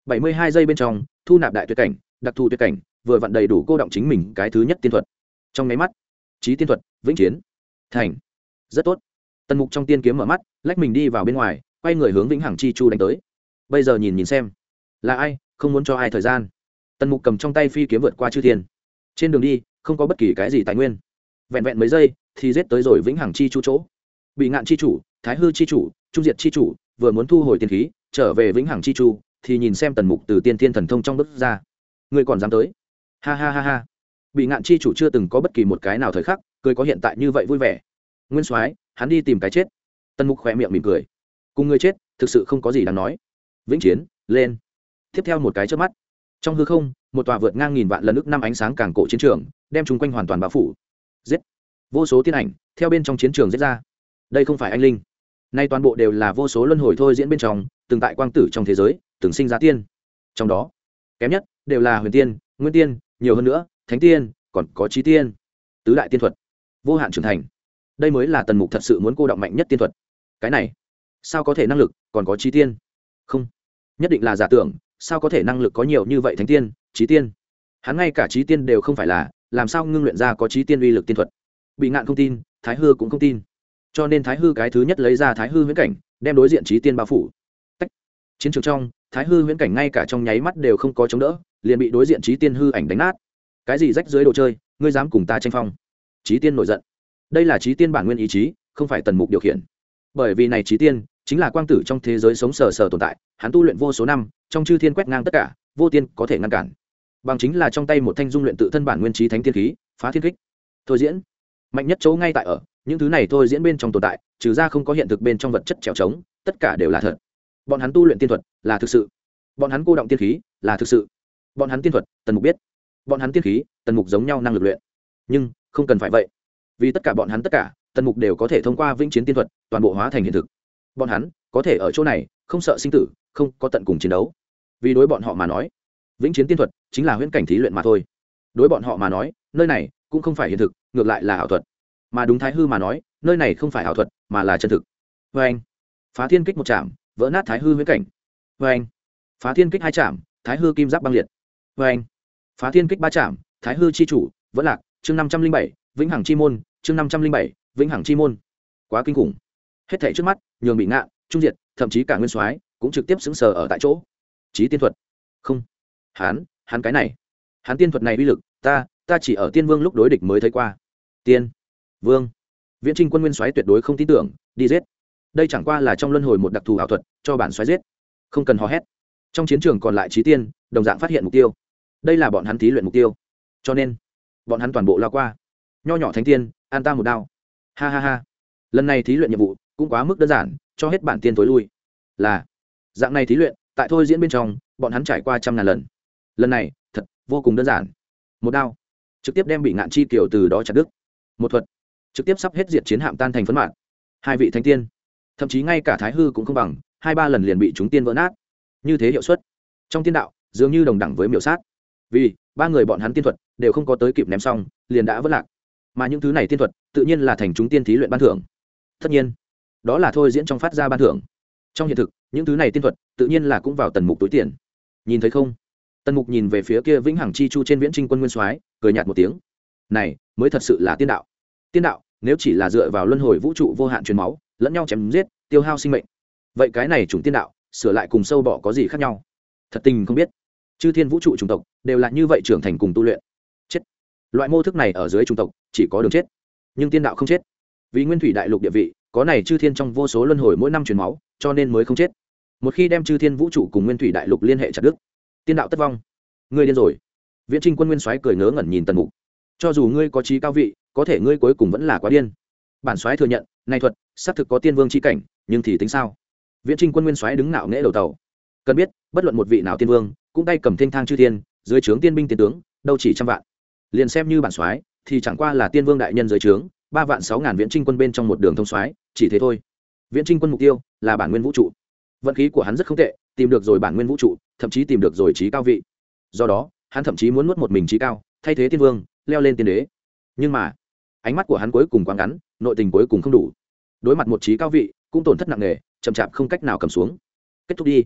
72 giây bên trong thu nạp đại tuyệt cảnh, đặc thù tuyệt cảnh, vừa vặn đầy đủ cô động chính mình cái thứ nhất tiên thuật. Trong máy mắt trí tiên thuật vĩnh chiến thành. Rất tốt. Tần Mục trong tiên kiếm mở mắt, lách mình đi vào bên ngoài, quay người hướng vĩnh hằng chi chu đánh tới. Bây giờ nhìn xem là ai, không muốn cho ai thời gian. Tần Mục cầm trong tay phi kiếm vượt qua chư thiên. Trên đường đi không có bất kỳ cái gì tài nguyên, vẹn vẹn mấy giây thì giết tới rồi vĩnh hằng chi chu chỗ. Bị ngạn chi chủ, thái hư chi chủ, trung diệt chi chủ vừa muốn thu hồi tiên khí trở về vĩnh hằng chi chu, thì nhìn xem Tần Mục từ tiên thiên thần thông trong bước ra. Người còn dám tới? Ha ha ha ha. Bị ngạn chi chủ chưa từng có bất kỳ một cái nào thời khắc cười có hiện tại như vậy vui vẻ. Nguyên soái, hắn đi tìm cái chết. Tần Mục khỏe miệng mỉm cười. Cùng người chết thực sự không có gì đáng nói. Vĩnh chiến lên. Tiếp theo một cái chớp mắt, trong hư không một tòa vượt ngang nghìn vạn lần ức năm ánh sáng càng cổ chiến trường đem chung quanh hoàn toàn bao phủ. Giết. Vô số tiên ảnh theo bên trong chiến trường giết ra. Đây không phải anh linh, nay toàn bộ đều là vô số luân hồi thôi diễn bên trong từng tại quang tử trong thế giới từng sinh ra tiên. Trong đó kém nhất đều là huyền tiên, nguyên tiên, nhiều hơn nữa thánh tiên, còn có trí tiên, tứ đại tiên thuật, vô hạn trưởng thành. Đây mới là Tần Mục thật sự muốn cô động mạnh nhất tiên thuật. Cái này sao có thể năng lực còn có trí tiên? Không, nhất định là giả tưởng. Sao có thể năng lực có nhiều như vậy thánh tiên, trí tiên? Hắn ngay cả trí tiên đều không phải là, làm sao ngưng luyện ra có trí tiên uy lực tiên thuật? Bị ngạn không tin, thái hư cũng không tin. Cho nên thái hư cái thứ nhất lấy ra thái hư huyễn cảnh, đem đối diện trí tiên bao phủ. Tách. Chiến trường trong thái hư huyễn cảnh ngay cả trong nháy mắt đều không có chống đỡ, liền bị đối diện trí tiên hư ảnh đánh nát. Cái gì rách dưới đồ chơi, ngươi dám cùng ta tranh phong? Trí tiên nổi giận. Đây là trí tiên bản nguyên ý chí, không phải Tần Mục điều khiển. Bởi vì này trí tiên chính là quang tử trong thế giới sống sờ sờ tồn tại, hắn tu luyện vô số năm, trong chư thiên quét ngang tất cả, vô tiên có thể ngăn cản. Bằng chính là trong tay một thanh dung luyện tự thân bản nguyên trí thánh tiên khí, phá thiên kích. Thôi diễn mạnh nhất chỗ ngay tại ở những thứ này thôi diễn bên trong tồn tại, trừ ra không có hiện thực bên trong vật chất trèo trống, tất cả đều là thật. Bọn hắn tu luyện tiên thuật là thực sự, bọn hắn cô động tiên khí là thực sự, bọn hắn tiên thuật Tần Mục biết, bọn hắn tiên khí Tần Mục giống nhau năng lực luyện. Nhưng không cần phải vậy, vì tất cả bọn hắn tất cả Tần Mục đều có thể thông qua vĩnh chiến tiên thuật toàn bộ hóa thành hiện thực. Bọn hắn có thể ở chỗ này không sợ sinh tử, không có tận cùng chiến đấu. Vì đối bọn họ mà nói, vĩnh chiến tiên thuật chính là huyễn cảnh thí luyện mà thôi. Đối bọn họ mà nói, nơi này cũng không phải hiện thực, ngược lại là ảo thuật. Mà đúng thái hư mà nói, nơi này không phải ảo thuật mà là chân thực. Vê anh, phá thiên kích một chạm, vỡ nát thái hư huyễn cảnh. Vê anh, phá thiên kích hai chạm, thái hư kim giáp băng liệt. Vê anh, phá thiên kích ba chạm, thái hư chi chủ vẫn lạc. Chương 507, vĩnh hằng chi môn. Chương 507, vĩnh hằng chi môn. Quá kinh khủng. Hết thảy trước mắt nhường bị ngạn, trung diệt, thậm chí cả nguyên soái cũng trực tiếp sững sờ ở tại chỗ. Chí tiên thuật? Không, hắn cái này, hắn tiên thuật này uy lực, ta chỉ ở tiên vương lúc đối địch mới thấy qua. Tiên vương, Viễn Trinh quân nguyên soái tuyệt đối không tin tưởng, đi giết. Đây chẳng qua là trong luân hồi một đặc thù ảo thuật, cho bản soái giết, không cần hò hét. Trong chiến trường còn lại chí tiên đồng dạng phát hiện mục tiêu, đây là bọn hắn thí luyện mục tiêu, cho nên bọn hắn toàn bộ lao qua. Nho nhỏ thánh tiên, an ta một đao. Ha ha ha, lần này thí luyện nhiệm vụ cũng quá mức đơn giản, cho hết bản tiên tối lui. Là dạng này thí luyện tại thôi diễn bên trong bọn hắn trải qua trăm ngàn lần, lần này thật vô cùng đơn giản. Một đao trực tiếp đem bị ngạn chi kiểu từ đó chặt đứt, một thuật trực tiếp sắp hết diệt chiến hạm tan thành phấn mạn. Hai vị thánh tiên, thậm chí ngay cả thái hư cũng không bằng, 2-3 lần liền bị chúng tiên vỡ nát. Như thế hiệu suất trong tiên đạo dường như đồng đẳng với miểu sát, vì ba người bọn hắn tiên thuật đều không có tới kịp ném xong liền đã vỡ lạc. Mà những thứ này tiên thuật tự nhiên là thành chúng tiên thí luyện ban thưởng. Tất nhiên đó là thôi diễn trong phát ra ban thưởng. Trong hiện thực những thứ này tiên thuật tự nhiên là cũng vào Tần Mục túi tiền. Nhìn thấy không? Tần Mục nhìn về phía kia vĩnh hằng chi chu trên Viễn Trinh quân nguyên soái, cười nhạt một tiếng. Này mới thật sự là tiên đạo. Tiên đạo nếu chỉ là dựa vào luân hồi vũ trụ vô hạn truyền máu, lẫn nhau chém giết, tiêu hao sinh mệnh, vậy cái này chủng tiên đạo sửa lại cùng sâu bọ có gì khác nhau? Thật tình không biết, chư thiên vũ trụ chủng tộc đều là như vậy trưởng thành cùng tu luyện. Chết. Loại mô thức này ở dưới chủng tộc chỉ có đường chết, nhưng tiên đạo không chết. Vì nguyên thủy đại lục địa vị, có này chư thiên trong vô số luân hồi mỗi năm truyền máu, cho nên mới không chết. Một khi đem chư thiên vũ trụ cùng nguyên thủy đại lục liên hệ chặt đứt, tiên đạo tất vong. Ngươi điên rồi. Viễn Trinh quân nguyên soái cười ngớ ngẩn nhìn Tần Mục. Cho dù ngươi có trí cao vị, có thể ngươi cuối cùng vẫn là quá điên. Bản soái thừa nhận, này thuật xác thực có tiên vương chi cảnh, nhưng thì tính sao? Viễn Trinh quân nguyên soái đứng ngạo nghễ đầu tàu. Cần biết, bất luận một vị nào tiên vương, cũng tay cầm thênh thang chư thiên, dưới trướng tiên binh tiên tướng, đâu chỉ trăm vạn. Liền xem như bản soái, thì chẳng qua là tiên vương đại nhân dưới trướng, 3.600.000 Viễn Trinh quân bên trong một đường thông soái, chỉ thế thôi. Viễn Trinh quân mục tiêu là bản nguyên vũ trụ. Vận khí của hắn rất không tệ, tìm được rồi bản nguyên vũ trụ, thậm chí tìm được rồi trí cao vị. Do đó, hắn thậm chí muốn nuốt một mình trí cao, thay thế tiên vương, leo lên tiên đế. Nhưng mà, ánh mắt của hắn cuối cùng quá ngắn, nội tình cuối cùng không đủ. Đối mặt một trí cao vị, cũng tổn thất nặng nề, chậm chạp không cách nào cầm xuống. Kết thúc đi.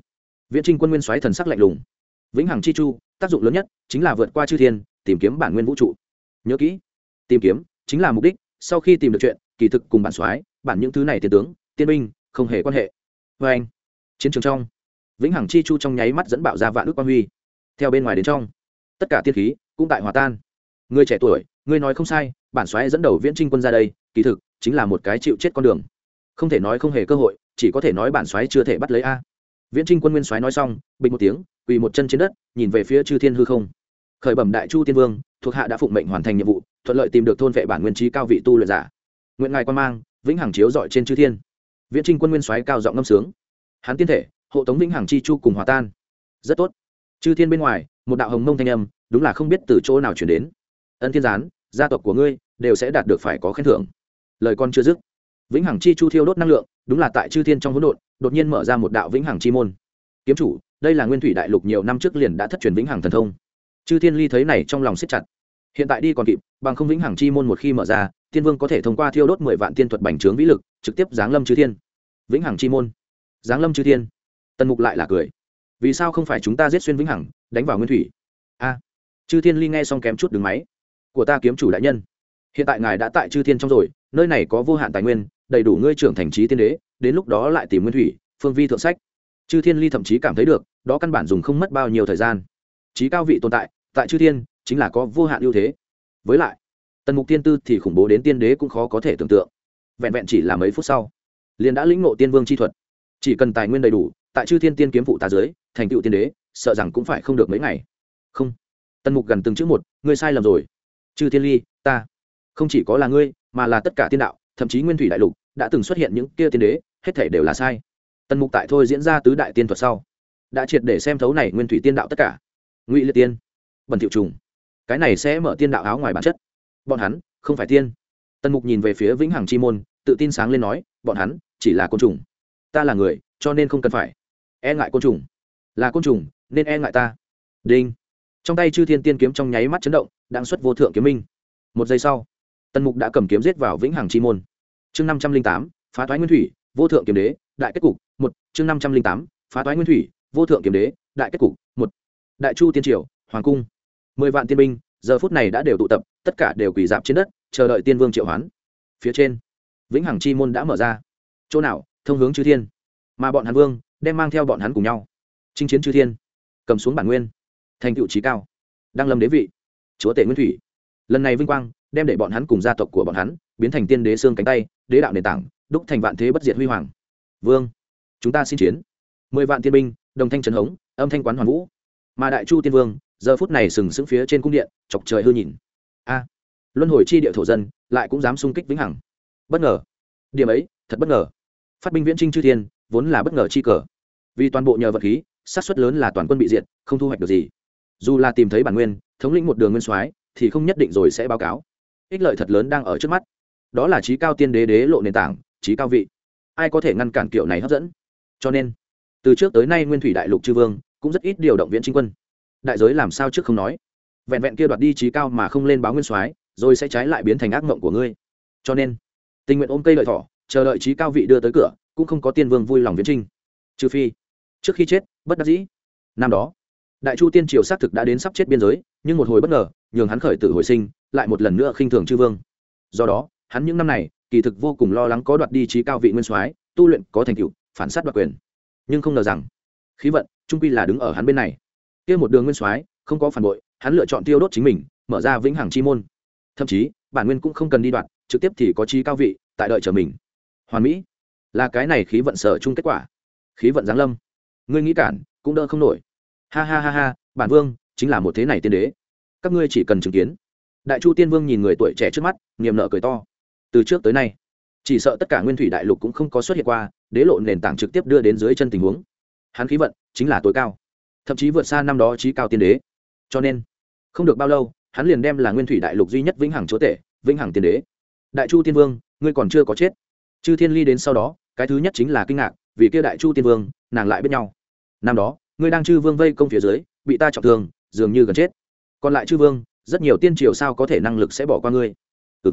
Viễn Trinh quân nguyên soái thần sắc lạnh lùng. Vĩnh hằng chi chu tác dụng lớn nhất chính là vượt qua chư thiên, tìm kiếm bản nguyên vũ trụ. Nhớ kỹ, tìm kiếm chính là mục đích, sau khi tìm được chuyện kỳ thực cùng bản soái bản những thứ này tiền tướng tiên binh không hề quan hệ. Vê anh, chiến trường trong, vĩnh hằng chi chu trong nháy mắt dẫn bạo ra vạn ước quang huy, theo bên ngoài đến trong tất cả tiên khí cũng tại hòa tan. Ngươi trẻ tuổi, ngươi nói không sai, bản soái dẫn đầu Viễn Trinh quân ra đây kỳ thực chính là một cái chịu chết con đường, không thể nói không hề cơ hội, chỉ có thể nói bản soái chưa thể bắt lấy a. Viễn Trinh quân nguyên soái nói xong bình một tiếng quỳ một chân trên đất, nhìn về phía chư thiên hư không, khởi bẩm đại chu tiên vương, thuộc hạ đã phụng mệnh hoàn thành nhiệm vụ, thuận lợi tìm được thôn vệ bản nguyên trí cao vị tu luyện giả, nguyện ngài quan mang vĩnh hằng chiếu dọi trên chư thiên. Viễn Trinh quân nguyên soái cao giọng ngâm sướng, hắn tiên thể hộ tống vĩnh hằng chi chu cùng hòa tan. Rất tốt. Chư thiên bên ngoài một đạo hồng mông thanh âm đúng là không biết từ chỗ nào chuyển đến. Ân Thiên Gián, gia tộc của ngươi đều sẽ đạt được phải có khen thưởng. Lời con chưa dứt, vĩnh hằng chi chu thiêu đốt năng lượng đúng là tại chư thiên trong hỗn độn đột nhiên mở ra một đạo vĩnh hằng chi môn. Kiếm chủ, đây là nguyên thủy đại lục nhiều năm trước liền đã thất truyền vĩnh hằng thần thông. Chư thiên ly thấy này trong lòng siết chặt, hiện tại đi còn kịp, bằng không vĩnh hằng chi môn một khi mở ra, tiên vương có thể thông qua thiêu đốt 10 vạn tiên thuật bành trướng vĩ lực trực tiếp giáng lâm chư thiên. Vĩnh hằng chi môn giáng lâm chư thiên. Tần Mục lại là cười, vì sao không phải chúng ta giết xuyên vĩnh hằng đánh vào nguyên thủy? A. Chư thiên ly nghe xong kém chút đứng máy. Của ta kiếm chủ đại nhân, hiện tại ngài đã tại chư thiên trong rồi, nơi này có vô hạn tài nguyên, đầy đủ ngươi trưởng thành trí tiên đế, đến lúc đó lại tìm nguyên thủy phương vi thượng sách. Chư thiên ly thậm chí cảm thấy được đó căn bản dùng không mất bao nhiêu thời gian. Trí cao vị tồn tại tại chư thiên chính là có vô hạn ưu thế. Với lại Tần Mục tiên tư thì khủng bố đến tiên đế cũng khó có thể tưởng tượng, vẹn vẹn chỉ là mấy phút sau liền đã lĩnh ngộ tiên vương chi thuật. Chỉ cần tài nguyên đầy đủ, tại chư thiên tiên kiếm phụ tá dưới thành tựu tiên đế sợ rằng cũng phải không được mấy ngày. Không. Tần Mục gần từng chữ một, ngươi sai lầm rồi. Chư thiên ly, ta không chỉ có là ngươi, mà là tất cả tiên đạo, thậm chí nguyên thủy đại lục đã từng xuất hiện những kia tiên đế, hết thảy đều là sai. Tần Mục tại thôi diễn ra tứ đại tiên thuật sau, đã triệt để xem thấu này nguyên thủy tiên đạo tất cả. Ngụy liệt tiên, bẩn thiệu trùng, cái này sẽ mở tiên đạo áo ngoài bản chất. Bọn hắn không phải tiên. Tần Mục nhìn về phía vĩnh hằng chi môn, tự tin sáng lên nói, bọn hắn chỉ là côn trùng. Ta là người, cho nên không cần phải e ngại côn trùng. Là côn trùng nên e ngại ta. Đinh. Trong tay chư thiên tiên kiếm trong nháy mắt chấn động, đang xuất vô thượng kiếm minh. Một giây sau, Tần Mục đã cầm kiếm giết vào vĩnh hằng chi môn. Chương 508, phá toái nguyên thủy, vô thượng kiếm đế, đại kết cục. Một. Chương 508, phá toái nguyên thủy, vô thượng kiếm đế, đại kết cục. Một. Đại chu tiên triều, hoàng cung. 10 vạn tiên binh giờ phút này đã đều tụ tập, tất cả đều quỳ rạp trên đất, chờ đợi tiên vương triệu hoán. Phía trên, vĩnh hằng chi môn đã mở ra. Chỗ nào thông hướng chư thiên, mà bọn hắn vương đem mang theo bọn hắn cùng nhau chinh chiến chư thiên, cầm xuống bản nguyên, thành tựu trí cao, đăng lâm đế vị, chúa tể nguyên thủy. Lần này vinh quang đem để bọn hắn cùng gia tộc của bọn hắn biến thành tiên đế xương cánh tay, đế đạo nền tảng, đúc thành vạn thế bất diệt huy hoàng. Vương, chúng ta xin chiến. 10 vạn tiên binh đồng thanh trấn hống, âm thanh quán hoàn vũ. Mà đại chu tiên vương giờ phút này sừng sững phía trên cung điện, chọc trời hư nhìn. A, luân hồi chi địa thổ dân lại cũng dám xung kích vĩnh hằng. Bất ngờ, điểm ấy thật bất ngờ. Phát binh viễn trinh chư thiên vốn là bất ngờ chi cờ, vì toàn bộ nhờ vật khí, xác suất lớn là toàn quân bị diệt, không thu hoạch được gì. Dù là tìm thấy bản nguyên, thống lĩnh một đường nguyên soái thì không nhất định rồi sẽ báo cáo. Ích lợi thật lớn đang ở trước mắt, đó là trí cao tiên đế đế lộ nền tảng, trí cao vị. Ai có thể ngăn cản kiểu này hấp dẫn? Cho nên từ trước tới nay nguyên thủy đại lục chư vương cũng rất ít điều động viễn trinh quân. Đại giới làm sao trước không nói, vẹn vẹn kia đoạt đi trí cao mà không lên báo nguyên soái, rồi sẽ trái lại biến thành ác mộng của ngươi. Cho nên tình nguyện ôm cây lợi thỏ, chờ đợi trí cao vị đưa tới cửa, cũng không có tiên vương vui lòng viễn trinh, trừ phi trước khi chết bất đắc dĩ. Năm đó đại chu tiên triều xác thực đã đến sắp chết biên giới, nhưng một hồi bất ngờ nhường hắn khởi tử hồi sinh, lại một lần nữa khinh thường chư vương. Do đó hắn những năm này kỳ thực vô cùng lo lắng có đoạt đi trí cao vị nguyên soái, tu luyện có thành tựu, phản sát đoạt quyền. Nhưng không ngờ rằng khí vận trung quy là đứng ở hắn bên này. Kia một đường nguyên soái không có phản bội, hắn lựa chọn tiêu đốt chính mình, mở ra vĩnh hằng chi môn. Thậm chí bản nguyên cũng không cần đi đoạt, trực tiếp thì có trí cao vị tại đợi chờ mình. Hoàn mỹ là cái này khí vận sở chung kết quả. Khí vận giáng lâm, ngươi nghĩ cản cũng đỡ không nổi. Ha ha ha ha, bản vương chính là một thế này tiên đế, các ngươi chỉ cần chứng kiến. Đại chu tiên vương nhìn người tuổi trẻ trước mắt, niềm nở cười to. Từ trước tới nay chỉ sợ tất cả nguyên thủy đại lục cũng không có xuất hiện qua đế lộ nền tảng trực tiếp đưa đến dưới chân tình huống. Hắn khí vận chính là tối cao, thậm chí vượt xa năm đó trí cao tiên đế. Cho nên không được bao lâu hắn liền đem là nguyên thủy đại lục duy nhất vĩnh hằng chúa tể, vĩnh hằng tiên đế. Đại chu tiên vương, ngươi còn chưa có chết. Chư thiên ly đến sau đó, cái thứ nhất chính là kinh ngạc, vì kia đại chu tiên vương nàng lại biết nhau. Năm đó ngươi đang chư vương vây công phía dưới, bị ta trọng thương, dường như gần chết. Còn lại chư vương, rất nhiều tiên triều sao có thể năng lực sẽ bỏ qua ngươi.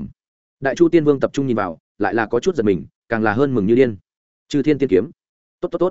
Đại chu tiên vương tập trung nhìn vào, lại là có chút giật mình, càng là hơn mừng như điên. Chư thiên tiên kiếm, tốt tốt tốt,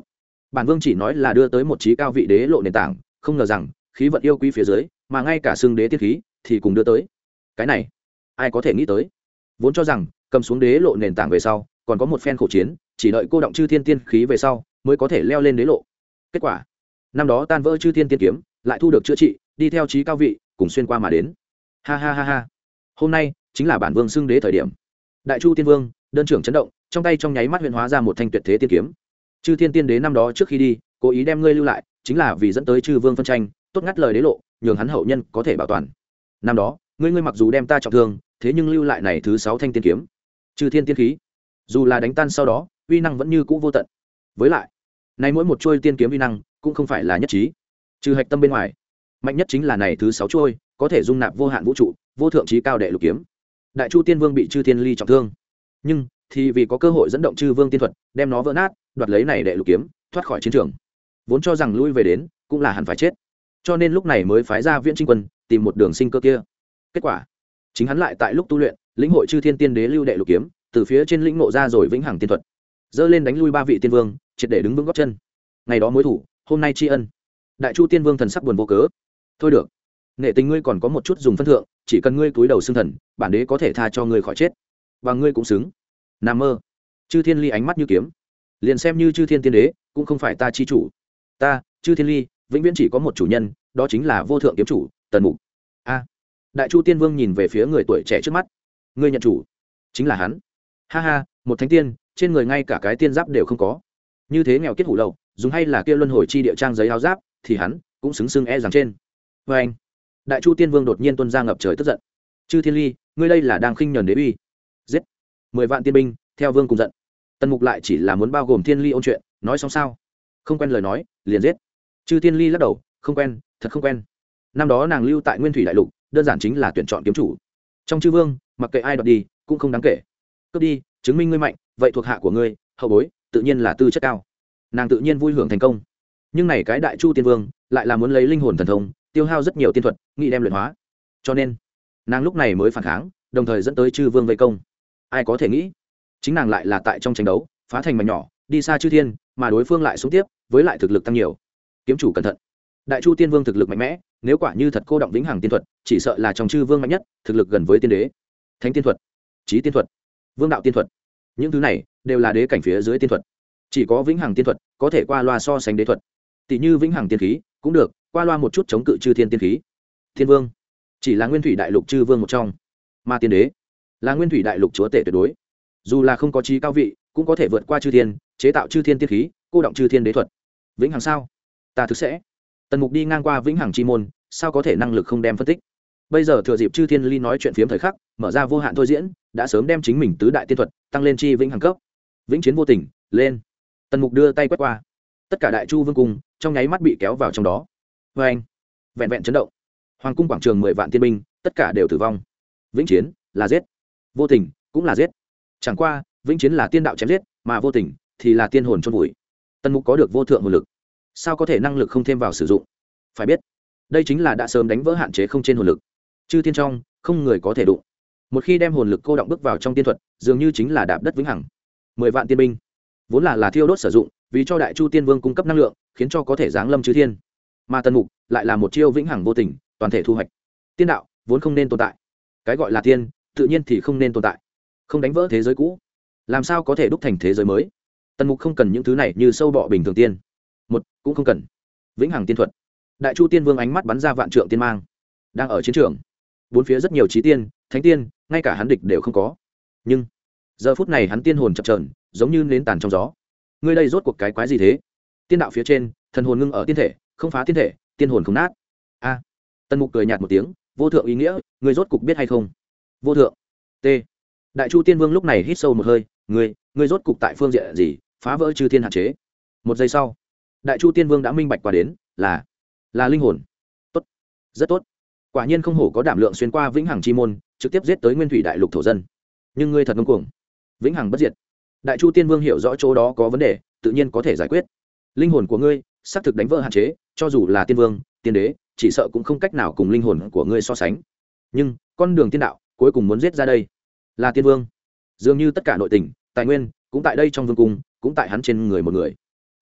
bản vương chỉ nói là đưa tới một trí cao vị đế lộ nền tảng, không ngờ rằng khí vận yêu quý phía dưới mà ngay cả xương đế tiên khí thì cùng đưa tới. Cái này ai có thể nghĩ tới. Vốn cho rằng cầm xuống đế lộ nền tảng về sau còn có một phen khổ chiến, chỉ đợi cô động chư thiên tiên khí về sau mới có thể leo lên đế lộ. Kết quả năm đó tan vỡ chư thiên tiên kiếm lại thu được chữa trị, đi theo trí cao vị cùng xuyên qua mà đến. Ha ha ha ha, hôm nay chính là bản vương xưng đế thời điểm. Đại chu tiên vương đơn trưởng chấn động, trong tay trong nháy mắt huyện hóa ra một thanh tuyệt thế tiên kiếm. Chư thiên tiên đế năm đó trước khi đi cố ý đem ngươi lưu lại, chính là vì dẫn tới chư vương phân tranh, tốt ngắt lời đế lộ, nhường hắn hậu nhân có thể bảo toàn. Năm đó ngươi mặc dù đem ta trọng thương, thế nhưng lưu lại này thứ 6 thanh tiên kiếm, chư thiên tiên khí, dù là đánh tan sau đó uy năng vẫn như cũ vô tận. Với lại này mỗi một chuôi tiên kiếm uy năng cũng không phải là nhất trí, trừ hạch tâm bên ngoài mạnh nhất chính là này thứ 6 chuôi có thể dung nạp vô hạn vũ trụ vô thượng trí cao đệ lục kiếm. Đại chu tiên vương bị chư thiên ly trọng thương, nhưng thì vì có cơ hội dẫn động chư vương tiên thuật đem nó vỡ nát, đoạt lấy này đệ lục kiếm thoát khỏi chiến trường. Vốn cho rằng lui về đến cũng là hẳn phải chết, cho nên lúc này mới phái ra Viễn Trinh quân tìm một đường sinh cơ kia. Kết quả chính hắn lại tại lúc tu luyện lĩnh hội chư thiên tiên đế lưu đệ lục kiếm, từ phía trên lĩnh ngộ ra rồi vĩnh hằng tiên thuật, dơ lên đánh lui 3 vị tiên vương, triệt để đứng vững gót chân. Ngày đó mối thủ, hôm nay tri ân. Đại chu tiên vương thần sắc buồn vô cớ. Thôi được, nghệ tình ngươi còn có một chút dùng phân thượng, chỉ cần ngươi cúi đầu xưng thần, bản đế có thể tha cho ngươi khỏi chết, và ngươi cũng xứng. Nam mơ. Chư thiên ly ánh mắt như kiếm, liền xem như chư thiên tiên đế cũng không phải ta chi chủ. Ta chư thiên ly vĩnh viễn chỉ có một chủ nhân, đó chính là vô thượng kiếm chủ Tần Mục. A. Đại chu tiên vương nhìn về phía người tuổi trẻ trước mắt. Ngươi nhận chủ chính là hắn. Ha ha, một thánh tiên trên người ngay cả cái tiên giáp đều không có, như thế nghèo kiết hủ lậu, dùng hay là kia luân hồi chi địa trang giấy áo giáp thì hắn cũng xứng xưng e rằng trên. Vê anh. Đại chu tiên vương đột nhiên tuôn ra ngập trời tức giận. Chư thiên ly, ngươi đây là đang khinh nhẫn đế uy. Giết 10 vạn tiên binh theo vương cùng giận. Tần Mục lại chỉ là muốn bao gồm thiên ly ôn chuyện, nói xong sao? Không quen lời nói liền giết. Chư thiên ly lắc đầu, không quen, thật không quen. Năm đó nàng lưu tại Nguyên Thủy đại lục đơn giản chính là tuyển chọn kiếm chủ, trong chư vương mặc kệ ai đoạt đi cũng không đáng kể. Cướp đi chứng minh ngươi mạnh, vậy thuộc hạ của ngươi hậu bối tự nhiên là tư chất cao, nàng tự nhiên vui hưởng thành công. Nhưng này cái đại chu tiên vương lại là muốn lấy linh hồn thần thông tiêu hao rất nhiều tiên thuật nghĩ đem luyện hóa, cho nên nàng lúc này mới phản kháng, đồng thời dẫn tới chư vương vây công. Ai có thể nghĩ chính nàng lại là tại trong tranh đấu phá thành mảnh nhỏ đi xa chư thiên, mà đối phương lại xuống tiếp với lại thực lực tăng nhiều. Kiếm chủ cẩn thận, đại chu tiên vương thực lực mạnh mẽ, nếu quả như thật cô động vĩnh hằng tiên thuật chỉ sợ là trong chư vương mạnh nhất, thực lực gần với tiên đế. Thánh tiên thuật, trí tiên thuật, vương đạo tiên thuật, những thứ này đều là đế cảnh phía dưới tiên thuật, chỉ có vĩnh hằng tiên thuật có thể qua loa so sánh đế thuật. Tỷ như vĩnh hằng tiên khí cũng được qua loa một chút chống cự chư thiên tiên khí. Thiên vương chỉ là Nguyên Thủy đại lục chư vương một trong, mà tiên đế là Nguyên Thủy đại lục chúa tể tuyệt đối, dù là không có trí cao vị cũng có thể vượt qua chư thiên, chế tạo chư thiên tiên khí, cô động chư thiên đế thuật. Vĩnh hằng sao? Ta thực sẽ. Tần Mục đi ngang qua vĩnh hằng chi môn, sao có thể năng lực không đem phân tích. Bây giờ thừa dịp chư thiên ly nói chuyện phiếm thời khắc, mở ra vô hạn thôi diễn, đã sớm đem chính mình tứ đại tiên thuật tăng lên chi vĩnh hằng cấp. Vĩnh chiến vô tình lên. Tần Mục đưa tay quét qua, tất cả đại chu vương cung trong nháy mắt bị kéo vào trong đó. Vê anh, vẹn vẹn chấn động, hoàng cung quảng trường 10 vạn tiên binh tất cả đều tử vong. Vĩnh chiến là giết, vô tình cũng là giết, chẳng qua vĩnh chiến là tiên đạo chém giết, mà vô tình thì là tiên hồn chôn vùi. Tần Mục có được vô thượng hồn lực, sao có thể năng lực không thêm vào sử dụng. Phải biết đây chính là đã sớm đánh vỡ hạn chế không trên hồn lực, chư thiên trong không người có thể đụng. Một khi đem hồn lực cô động bước vào trong tiên thuật, dường như chính là đạp đất vĩnh hằng. 10 vạn tiên binh vốn là thiêu đốt sử dụng, vì cho đại chu tiên vương cung cấp năng lượng, khiến cho có thể giáng lâm chư thiên. Mà Tần Mục lại là một chiêu vĩnh hằng vô tình, toàn thể thu hoạch. Tiên đạo vốn không nên tồn tại, cái gọi là tiên tự nhiên thì không nên tồn tại. Không đánh vỡ thế giới cũ, làm sao có thể đúc thành thế giới mới. Tần Mục không cần những thứ này như sâu bọ bình thường tiên, một cũng không cần vĩnh hằng tiên thuật. Đại chu tiên vương ánh mắt bắn ra vạn trượng tiên mang, đang ở chiến trường bốn phía rất nhiều trí tiên thánh tiên, ngay cả hắn địch đều không có, nhưng giờ phút này hắn tiên hồn chập chờn giống như nến tàn trong gió. Ngươi đây rốt cuộc cái quái gì thế? Tiên đạo phía trên thần hồn ngưng ở tiên thể, không phá tiên thể, tiên hồn không nát. A. Tần Mục cười nhạt một tiếng, vô thượng ý nghĩa, ngươi rốt cục biết hay không? Vô thượng. T. Đại chu tiên vương lúc này hít sâu một hơi, ngươi rốt cục tại phương diện gì phá vỡ chư thiên hạn chế? Một giây sau, đại chu tiên vương đã minh bạch qua đến, là linh hồn. Tốt, rất tốt, quả nhiên không hổ có đảm lượng xuyên qua vĩnh hằng chi môn, trực tiếp giết tới Nguyên Thủy đại lục thổ dân. Nhưng ngươi thật ngông cuồng, vĩnh hằng bất diệt. Đại chu tiên vương hiểu rõ chỗ đó có vấn đề, tự nhiên có thể giải quyết. Linh hồn của ngươi xác thực đánh vỡ hạn chế, cho dù là tiên vương tiên đế chỉ sợ cũng không cách nào cùng linh hồn của ngươi so sánh. Nhưng con đường tiên đạo cuối cùng muốn giết ra đây là tiên vương, dường như tất cả nội tình tài nguyên cũng tại đây trong vương cung, cũng tại hắn trên người một người.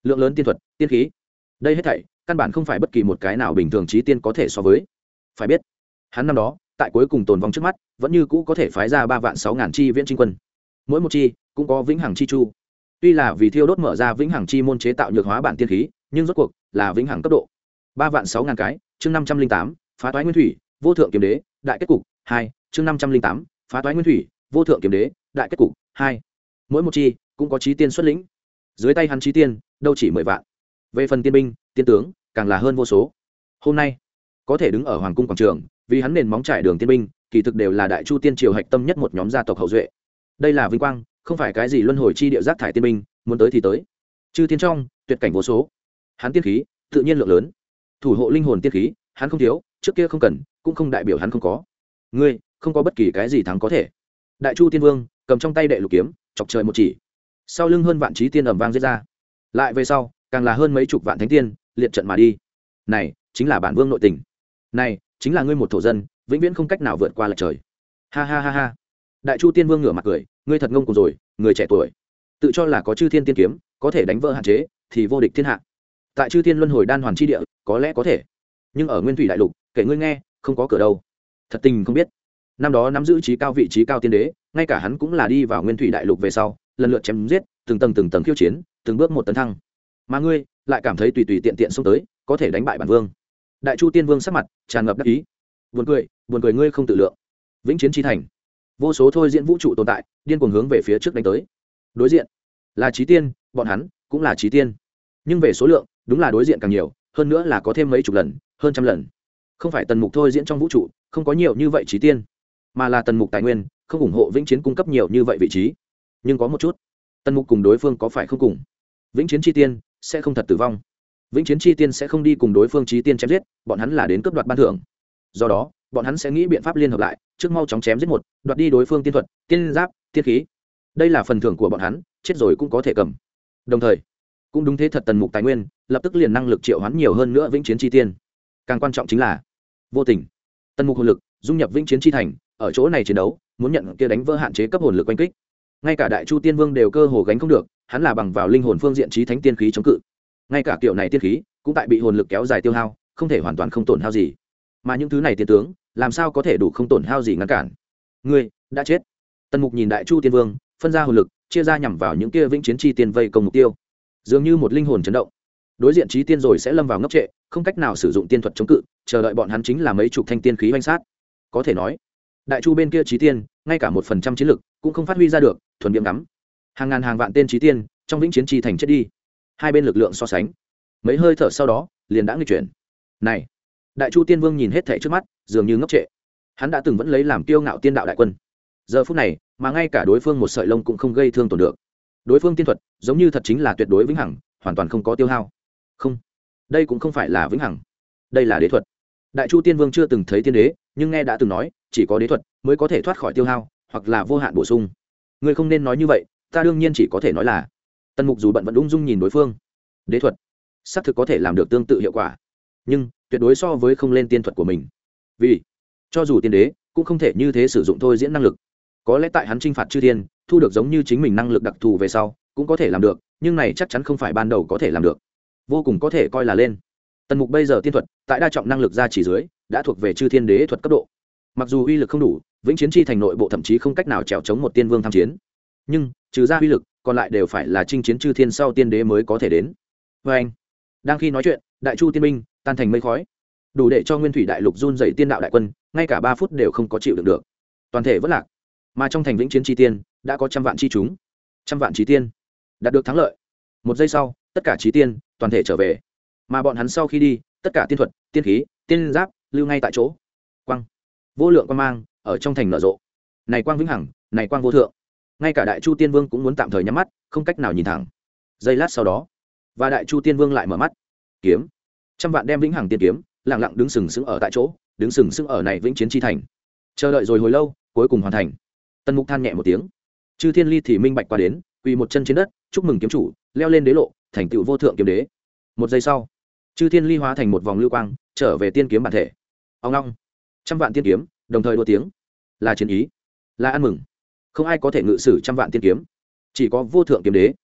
lượng lớn tiên thuật tiên khí. Đây hết thảy căn bản không phải bất kỳ một cái nào bình thường trí tiên có thể so với. Phải biết hắn năm đó tại cuối cùng tồn vong trước mắt vẫn như cũ có thể phái ra 3.600.000 chi viễn trinh quân, mỗi một chi cũng có vĩnh hằng chi chu. Tuy là vì thiêu đốt mở ra vĩnh hằng chi môn chế tạo nhược hóa bản tiên khí, nhưng rốt cuộc là vĩnh hằng cấp độ. 3.600.000 cái. Chương 508, phá toái nguyên thủy vô thượng kiếm đế đại kết cục 2. Chương 508, phá toái nguyên thủy vô thượng kiếm đế đại kết cục 2. Mỗi một chi cũng có chí tiên xuất lĩnh, dưới tay hắn chí tiên đâu chỉ 10 vạn. Về phần tiên binh tiên tướng càng là hơn vô số. Hôm nay có thể đứng ở hoàng cung quảng trường vì hắn nền móng trải đường tiên binh, kỳ thực đều là đại chu tiên triều hạch tâm nhất một nhóm gia tộc hậu duệ. Đây là vinh quang, không phải cái gì luân hồi chi địa giác thải tiên binh, muốn tới thì tới. Chư tiên trong tuyệt cảnh vô số, hắn tiên khí tự nhiên lượng lớn, thủ hộ linh hồn tiên khí hắn không thiếu, trước kia không cần cũng không đại biểu hắn không có. Ngươi không có bất kỳ cái gì thắng có thể. Đại chu tiên vương cầm trong tay đệ lục kiếm chọc trời một chỉ, sau lưng hơn vạn chí tiên ầm vang giết ra, lại về sau càng là hơn mấy chục vạn thánh tiên liệt trận mà đi. Này chính là bản vương nội tình, này chính là ngươi một thổ dân vĩnh viễn không cách nào vượt qua lệch trời. Ha ha ha ha. Đại chu tiên vương ngửa mặt cười, ngươi thật ngông cuồng rồi, người trẻ tuổi tự cho là có chư thiên tiên kiếm có thể đánh vỡ hạn chế thì vô địch thiên hạ. Tại chư thiên luân hồi đan hoàn chi địa có lẽ có thể, nhưng ở nguyên thủy đại lục kể ngươi nghe không có cửa đâu. Thật tình không biết, năm đó nắm giữ trí cao vị trí cao tiên đế, ngay cả hắn cũng là đi vào nguyên thủy đại lục về sau lần lượt chém giết, từng tầng khiêu chiến, từng bước một tấn thăng, mà ngươi lại cảm thấy tùy tùy tiện tiện xông tới có thể đánh bại bản vương. Đại chu tiên vương sắc mặt tràn ngập đắc ý, buồn cười ngươi không tự lượng. Vĩnh chiến chi thành, vô số thôi diễn vũ trụ tồn tại điên cuồng hướng về phía trước đánh tới. Đối diện là chí tiên, bọn hắn cũng là chí tiên, nhưng về số lượng đúng là đối diện càng nhiều, hơn nữa là có thêm mấy chục lần, hơn trăm lần. Không phải tần mục thôi diễn trong vũ trụ không có nhiều như vậy chí tiên, mà là tần mục tài nguyên không ủng hộ vĩnh chiến cung cấp nhiều như vậy vị trí. Nhưng có một chút, tần mục cùng đối phương có phải không cùng, vĩnh chiến chi tiên sẽ không thật tử vong, vĩnh chiến chi tiên sẽ không đi cùng đối phương chí tiên chém giết, bọn hắn là đến cướp đoạt ban thưởng. Do đó bọn hắn sẽ nghĩ biện pháp liên hợp lại, trước mau chóng chém giết một, đoạt đi đối phương tiên thuật tiên giáp tiên khí. Đây là phần thưởng của bọn hắn, chết rồi cũng có thể cầm. Đồng thời cũng đúng thế thật, tần mục tài nguyên lập tức liền năng lực triệu hoán nhiều hơn nữa vĩnh chiến chi tiên. Càng quan trọng chính là vô tình, tần mục hồn lực dung nhập vĩnh chiến chi thành, ở chỗ này chiến đấu muốn nhận kia đánh vỡ hạn chế cấp hồn lực oanh kích, ngay cả đại chu tiên vương đều cơ hồ gánh không được. Hắn là bằng vào linh hồn phương diện trí thánh tiên khí chống cự, ngay cả kiểu này tiên khí cũng tại bị hồn lực kéo dài tiêu hao, không thể hoàn toàn không tổn hao gì. Mà những thứ này tiên tướng làm sao có thể đủ không tổn hao gì ngăn cản? Ngươi đã chết. Tần mục nhìn đại chu tiên vương phân ra hồn lực chia ra nhằm vào những kia vĩnh chiến chi tiên vây công mục tiêu, dường như một linh hồn chấn động. Đối diện trí tiên rồi sẽ lâm vào ngốc trệ, không cách nào sử dụng tiên thuật chống cự, chờ đợi bọn hắn chính là mấy chục thanh tiên khí oanh sát. Có thể nói đại chu bên kia trí tiên ngay cả 1% chiến lực cũng không phát huy ra được, thuần biếm ngắm. Hàng ngàn hàng vạn tên trí tiên trong vĩnh chiến chi thành chết đi. Hai bên lực lượng so sánh, mấy hơi thở sau đó liền đã nghịch chuyển. Này, đại chu tiên vương nhìn hết thảy trước mắt dường như ngốc trệ. Hắn đã từng vẫn lấy làm kiêu ngạo tiên đạo đại quân, giờ phút này mà ngay cả đối phương một sợi lông cũng không gây thương tổn được. Đối phương tiên thuật giống như thật chính là tuyệt đối vĩnh hằng, hoàn toàn không có tiêu hao. Không, đây cũng không phải là vĩnh hằng, đây là đế thuật. Đại chu tiên vương chưa từng thấy tiên đế, nhưng nghe đã từng nói chỉ có đế thuật mới có thể thoát khỏi tiêu hao hoặc là vô hạn bổ sung. Ngươi không nên nói như vậy, ta đương nhiên chỉ có thể nói là. Tần mục dù bận vẫn ung dung nhìn đối phương. Đế thuật xác thực có thể làm được tương tự hiệu quả, nhưng tuyệt đối so với không lên tiên thuật của mình. Vì cho dù tiên đế cũng không thể như thế sử dụng thôi diễn năng lực. Có lẽ tại hắn chinh phạt chư thiên thu được giống như chính mình năng lực đặc thù về sau cũng có thể làm được, nhưng này chắc chắn không phải ban đầu có thể làm được, vô cùng có thể coi là lên. Tần mục bây giờ tiên thuật tại đa trọng năng lực ra chỉ dưới đã thuộc về chư thiên đế thuật cấp độ. Mặc dù uy lực không đủ, vĩnh chiến chi thành nội bộ thậm chí không cách nào trèo chống một tiên vương tham chiến, nhưng trừ ra uy lực còn lại đều phải là chinh chiến chư thiên sau tiên đế mới có thể đến. Vê anh, đang khi nói chuyện, đại chu tiên binh tan thành mây khói, đủ để cho nguyên thủy đại lục run dày tiên đạo đại quân ngay cả 3 phút đều không có chịu đựng được, toàn thể vất lạc. Mà trong thành vĩnh chiến chi tiên đã có trăm vạn chi chúng, trăm vạn chí tiên đạt được thắng lợi. Một giây sau tất cả chí tiên toàn thể trở về, mà bọn hắn sau khi đi tất cả tiên thuật tiên khí tiên giáp lưu ngay tại chỗ. Quang vô lượng quang mang ở trong thành nở rộ, này quang vĩnh hằng, này quang vô thượng, ngay cả đại chu tiên vương cũng muốn tạm thời nhắm mắt, không cách nào nhìn thẳng. Giây lát sau đó, và đại chu tiên vương lại mở mắt. Kiếm trăm vạn đem vĩnh hằng tiên kiếm lặng lặng đứng sừng sững ở tại chỗ, đứng sừng sững ở này vĩnh chiến chi thành, chờ đợi rồi hồi lâu cuối cùng hoàn thành. Tần mục than nhẹ một tiếng, chư thiên ly thì minh bạch qua đến, quỳ một chân trên đất chúc mừng kiếm chủ leo lên đế lộ, thành tựu vô thượng kiếm đế. Một giây sau, chư thiên ly hóa thành một vòng lưu quang trở về tiên kiếm bản thể. Ông long, trăm vạn tiên kiếm đồng thời đua tiếng, là chiến ý, là ăn mừng. Không ai có thể ngự sử trăm vạn tiên kiếm, chỉ có vô thượng kiếm đế.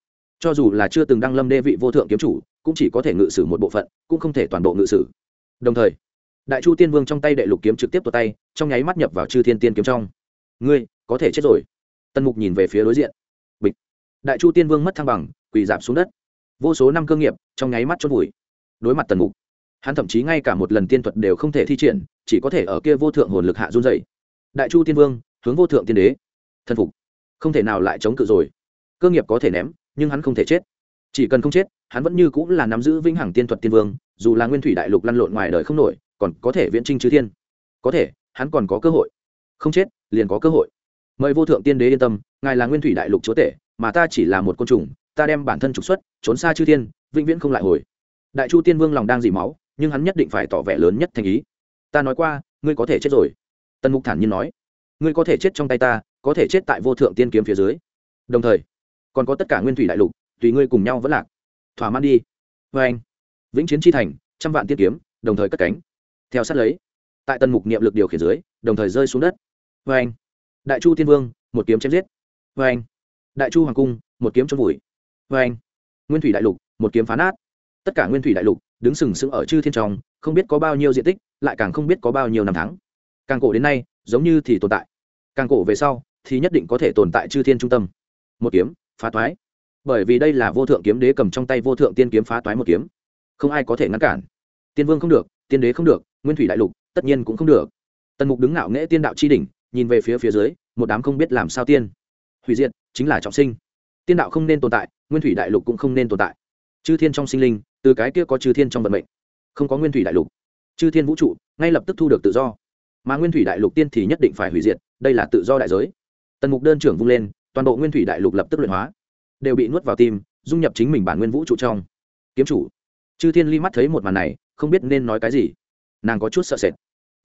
cho dù là chưa từng đăng lâm đê vị vô thượng kiếm chủ cũng chỉ có thể ngự sử một bộ phận, cũng không thể toàn bộ ngự sử. Đồng thời đại chu tiên vương trong tay đệ lục kiếm trực tiếp tuột tay, trong nháy mắt nhập vào chư thiên tiên kiếm trong. Ngươi có thể chết rồi. Tần Mục nhìn về phía đối diện. Bịch. Đại chu tiên vương mất thăng bằng, quỳ rạp xuống đất. Vô số năm cơ nghiệp trong nháy mắt chôn vùi. Đối mặt Tần Mục, hắn thậm chí ngay cả một lần tiên thuật đều không thể thi triển, chỉ có thể ở kia vô thượng hồn lực hạ run rẩy. Đại chu tiên vương hướng vô thượng tiên đế thân phục, không thể nào lại chống cự rồi. Cơ nghiệp có thể ném, nhưng hắn không thể chết. Chỉ cần không chết, hắn vẫn như cũng là nắm giữ vĩnh hằng tiên thuật tiên vương, dù là nguyên thủy đại lục lăn lộn ngoài đời không nổi, còn có thể viễn chinh chư thiên. Có thể, hắn còn có cơ hội. Không chết, liền có cơ hội. Mời vô thượng tiên đế yên tâm, ngài là nguyên thủy đại lục chúa tể, mà ta chỉ là một côn trùng, ta đem bản thân trục xuất, trốn xa chư thiên, vĩnh viễn không lại hồi. Đại chu tiên vương lòng đang dỉ máu, nhưng hắn nhất định phải tỏ vẻ lớn nhất thành ý. Ta nói qua, ngươi có thể chết rồi. Tần Mục thản nhiên nói, ngươi có thể chết trong tay ta, có thể chết tại vô thượng tiên kiếm phía dưới, đồng thời còn có tất cả nguyên thủy đại lục, tùy ngươi cùng nhau vẫn lạc. Thỏa mãn đi. Vê anh, vĩnh chiến chi thành, trăm vạn tiên kiếm đồng thời cất cánh, theo sát lấy tại Tần Mục niệm lực điều khiển dưới, đồng thời rơi xuống đất. Vê anh, đại chu tiên vương một kiếm chém giết. Vê anh, đại chu hoàng cung một kiếm chôn vùi. Vê anh, nguyên thủy đại lục một kiếm phá nát. Tất cả nguyên thủy đại lục đứng sừng sững ở chư thiên trong, không biết có bao nhiêu diện tích, lại càng không biết có bao nhiêu năm tháng. Càng cổ đến nay giống như thì tồn tại, càng cổ về sau thì nhất định có thể tồn tại chư thiên trung tâm. Một kiếm phá toái, bởi vì đây là vô thượng kiếm đế cầm trong tay vô thượng tiên kiếm phá toái một kiếm, không ai có thể ngăn cản. Tiên vương không được, tiên đế không được, nguyên thủy đại lục tất nhiên cũng không được. Tần Mục đứng ngạo nghễ tiên đạo chi đỉnh, nhìn về phía dưới một đám không biết làm sao tiên. Hủy diệt chính là trọng sinh. Tiên đạo không nên tồn tại, nguyên thủy đại lục cũng không nên tồn tại. Chư thiên trong sinh linh, từ cái kia có chư thiên trong vận mệnh. Không có nguyên thủy đại lục, chư thiên vũ trụ ngay lập tức thu được tự do, mà nguyên thủy đại lục tiên thì nhất định phải hủy diệt, đây là tự do đại giới. Tần Mục đơn trưởng vung lên, toàn bộ nguyên thủy đại lục lập tức luyện hóa, đều bị nuốt vào tim, dung nhập chính mình bản nguyên vũ trụ trong. Kiếm chủ chư thiên ly mắt thấy một màn này, không biết nên nói cái gì. Nàng có chút sợ sệt.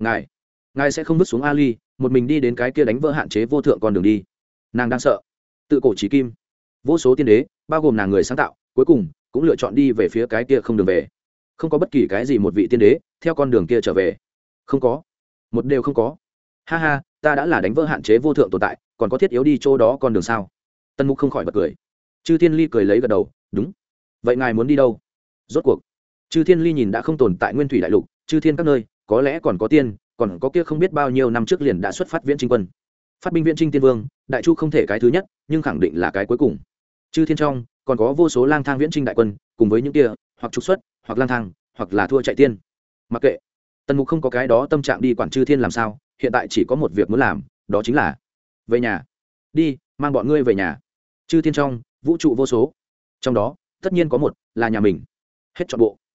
Ngài sẽ không vứt xuống Ali, một mình đi đến cái kia đánh vỡ hạn chế vô thượng con đường đi. Nàng đang sợ. Tự cổ chí kim, vô số tiên đế, bao gồm nàng người sáng tạo, cuối cùng cũng lựa chọn đi về phía cái kia không đường về. Không có bất kỳ cái gì một vị tiên đế theo con đường kia trở về, không có, một đều không có. Ha ha, ta đã là đánh vỡ hạn chế vô thượng tồn tại, còn có thiết yếu đi chỗ đó con đường sao? Tần Mục không khỏi bật cười. Chư Thiên Ly cười lấy gật đầu, đúng. Vậy ngài muốn đi đâu? Rốt cuộc Chư Thiên Ly nhìn đã không tồn tại nguyên thủy đại lục, chư thiên các nơi, có lẽ còn có tiên, còn có kia không biết bao nhiêu năm trước liền đã xuất phát viễn chinh quân. Phát binh viễn chinh tiên vương, đại chu không thể cái thứ nhất, nhưng khẳng định là cái cuối cùng. Chư thiên trong còn có vô số lang thang viễn chinh đại quân, cùng với những kia hoặc trục xuất, hoặc lang thang, hoặc là thua chạy tiên. Mặc kệ. Tần Mục không có cái đó tâm trạng đi quản chư thiên làm sao, hiện tại chỉ có một việc muốn làm, đó chính là về nhà. Đi, mang bọn ngươi về nhà. Chư thiên trong vũ trụ vô số, trong đó tất nhiên có một là nhà mình. Hết trọn bộ.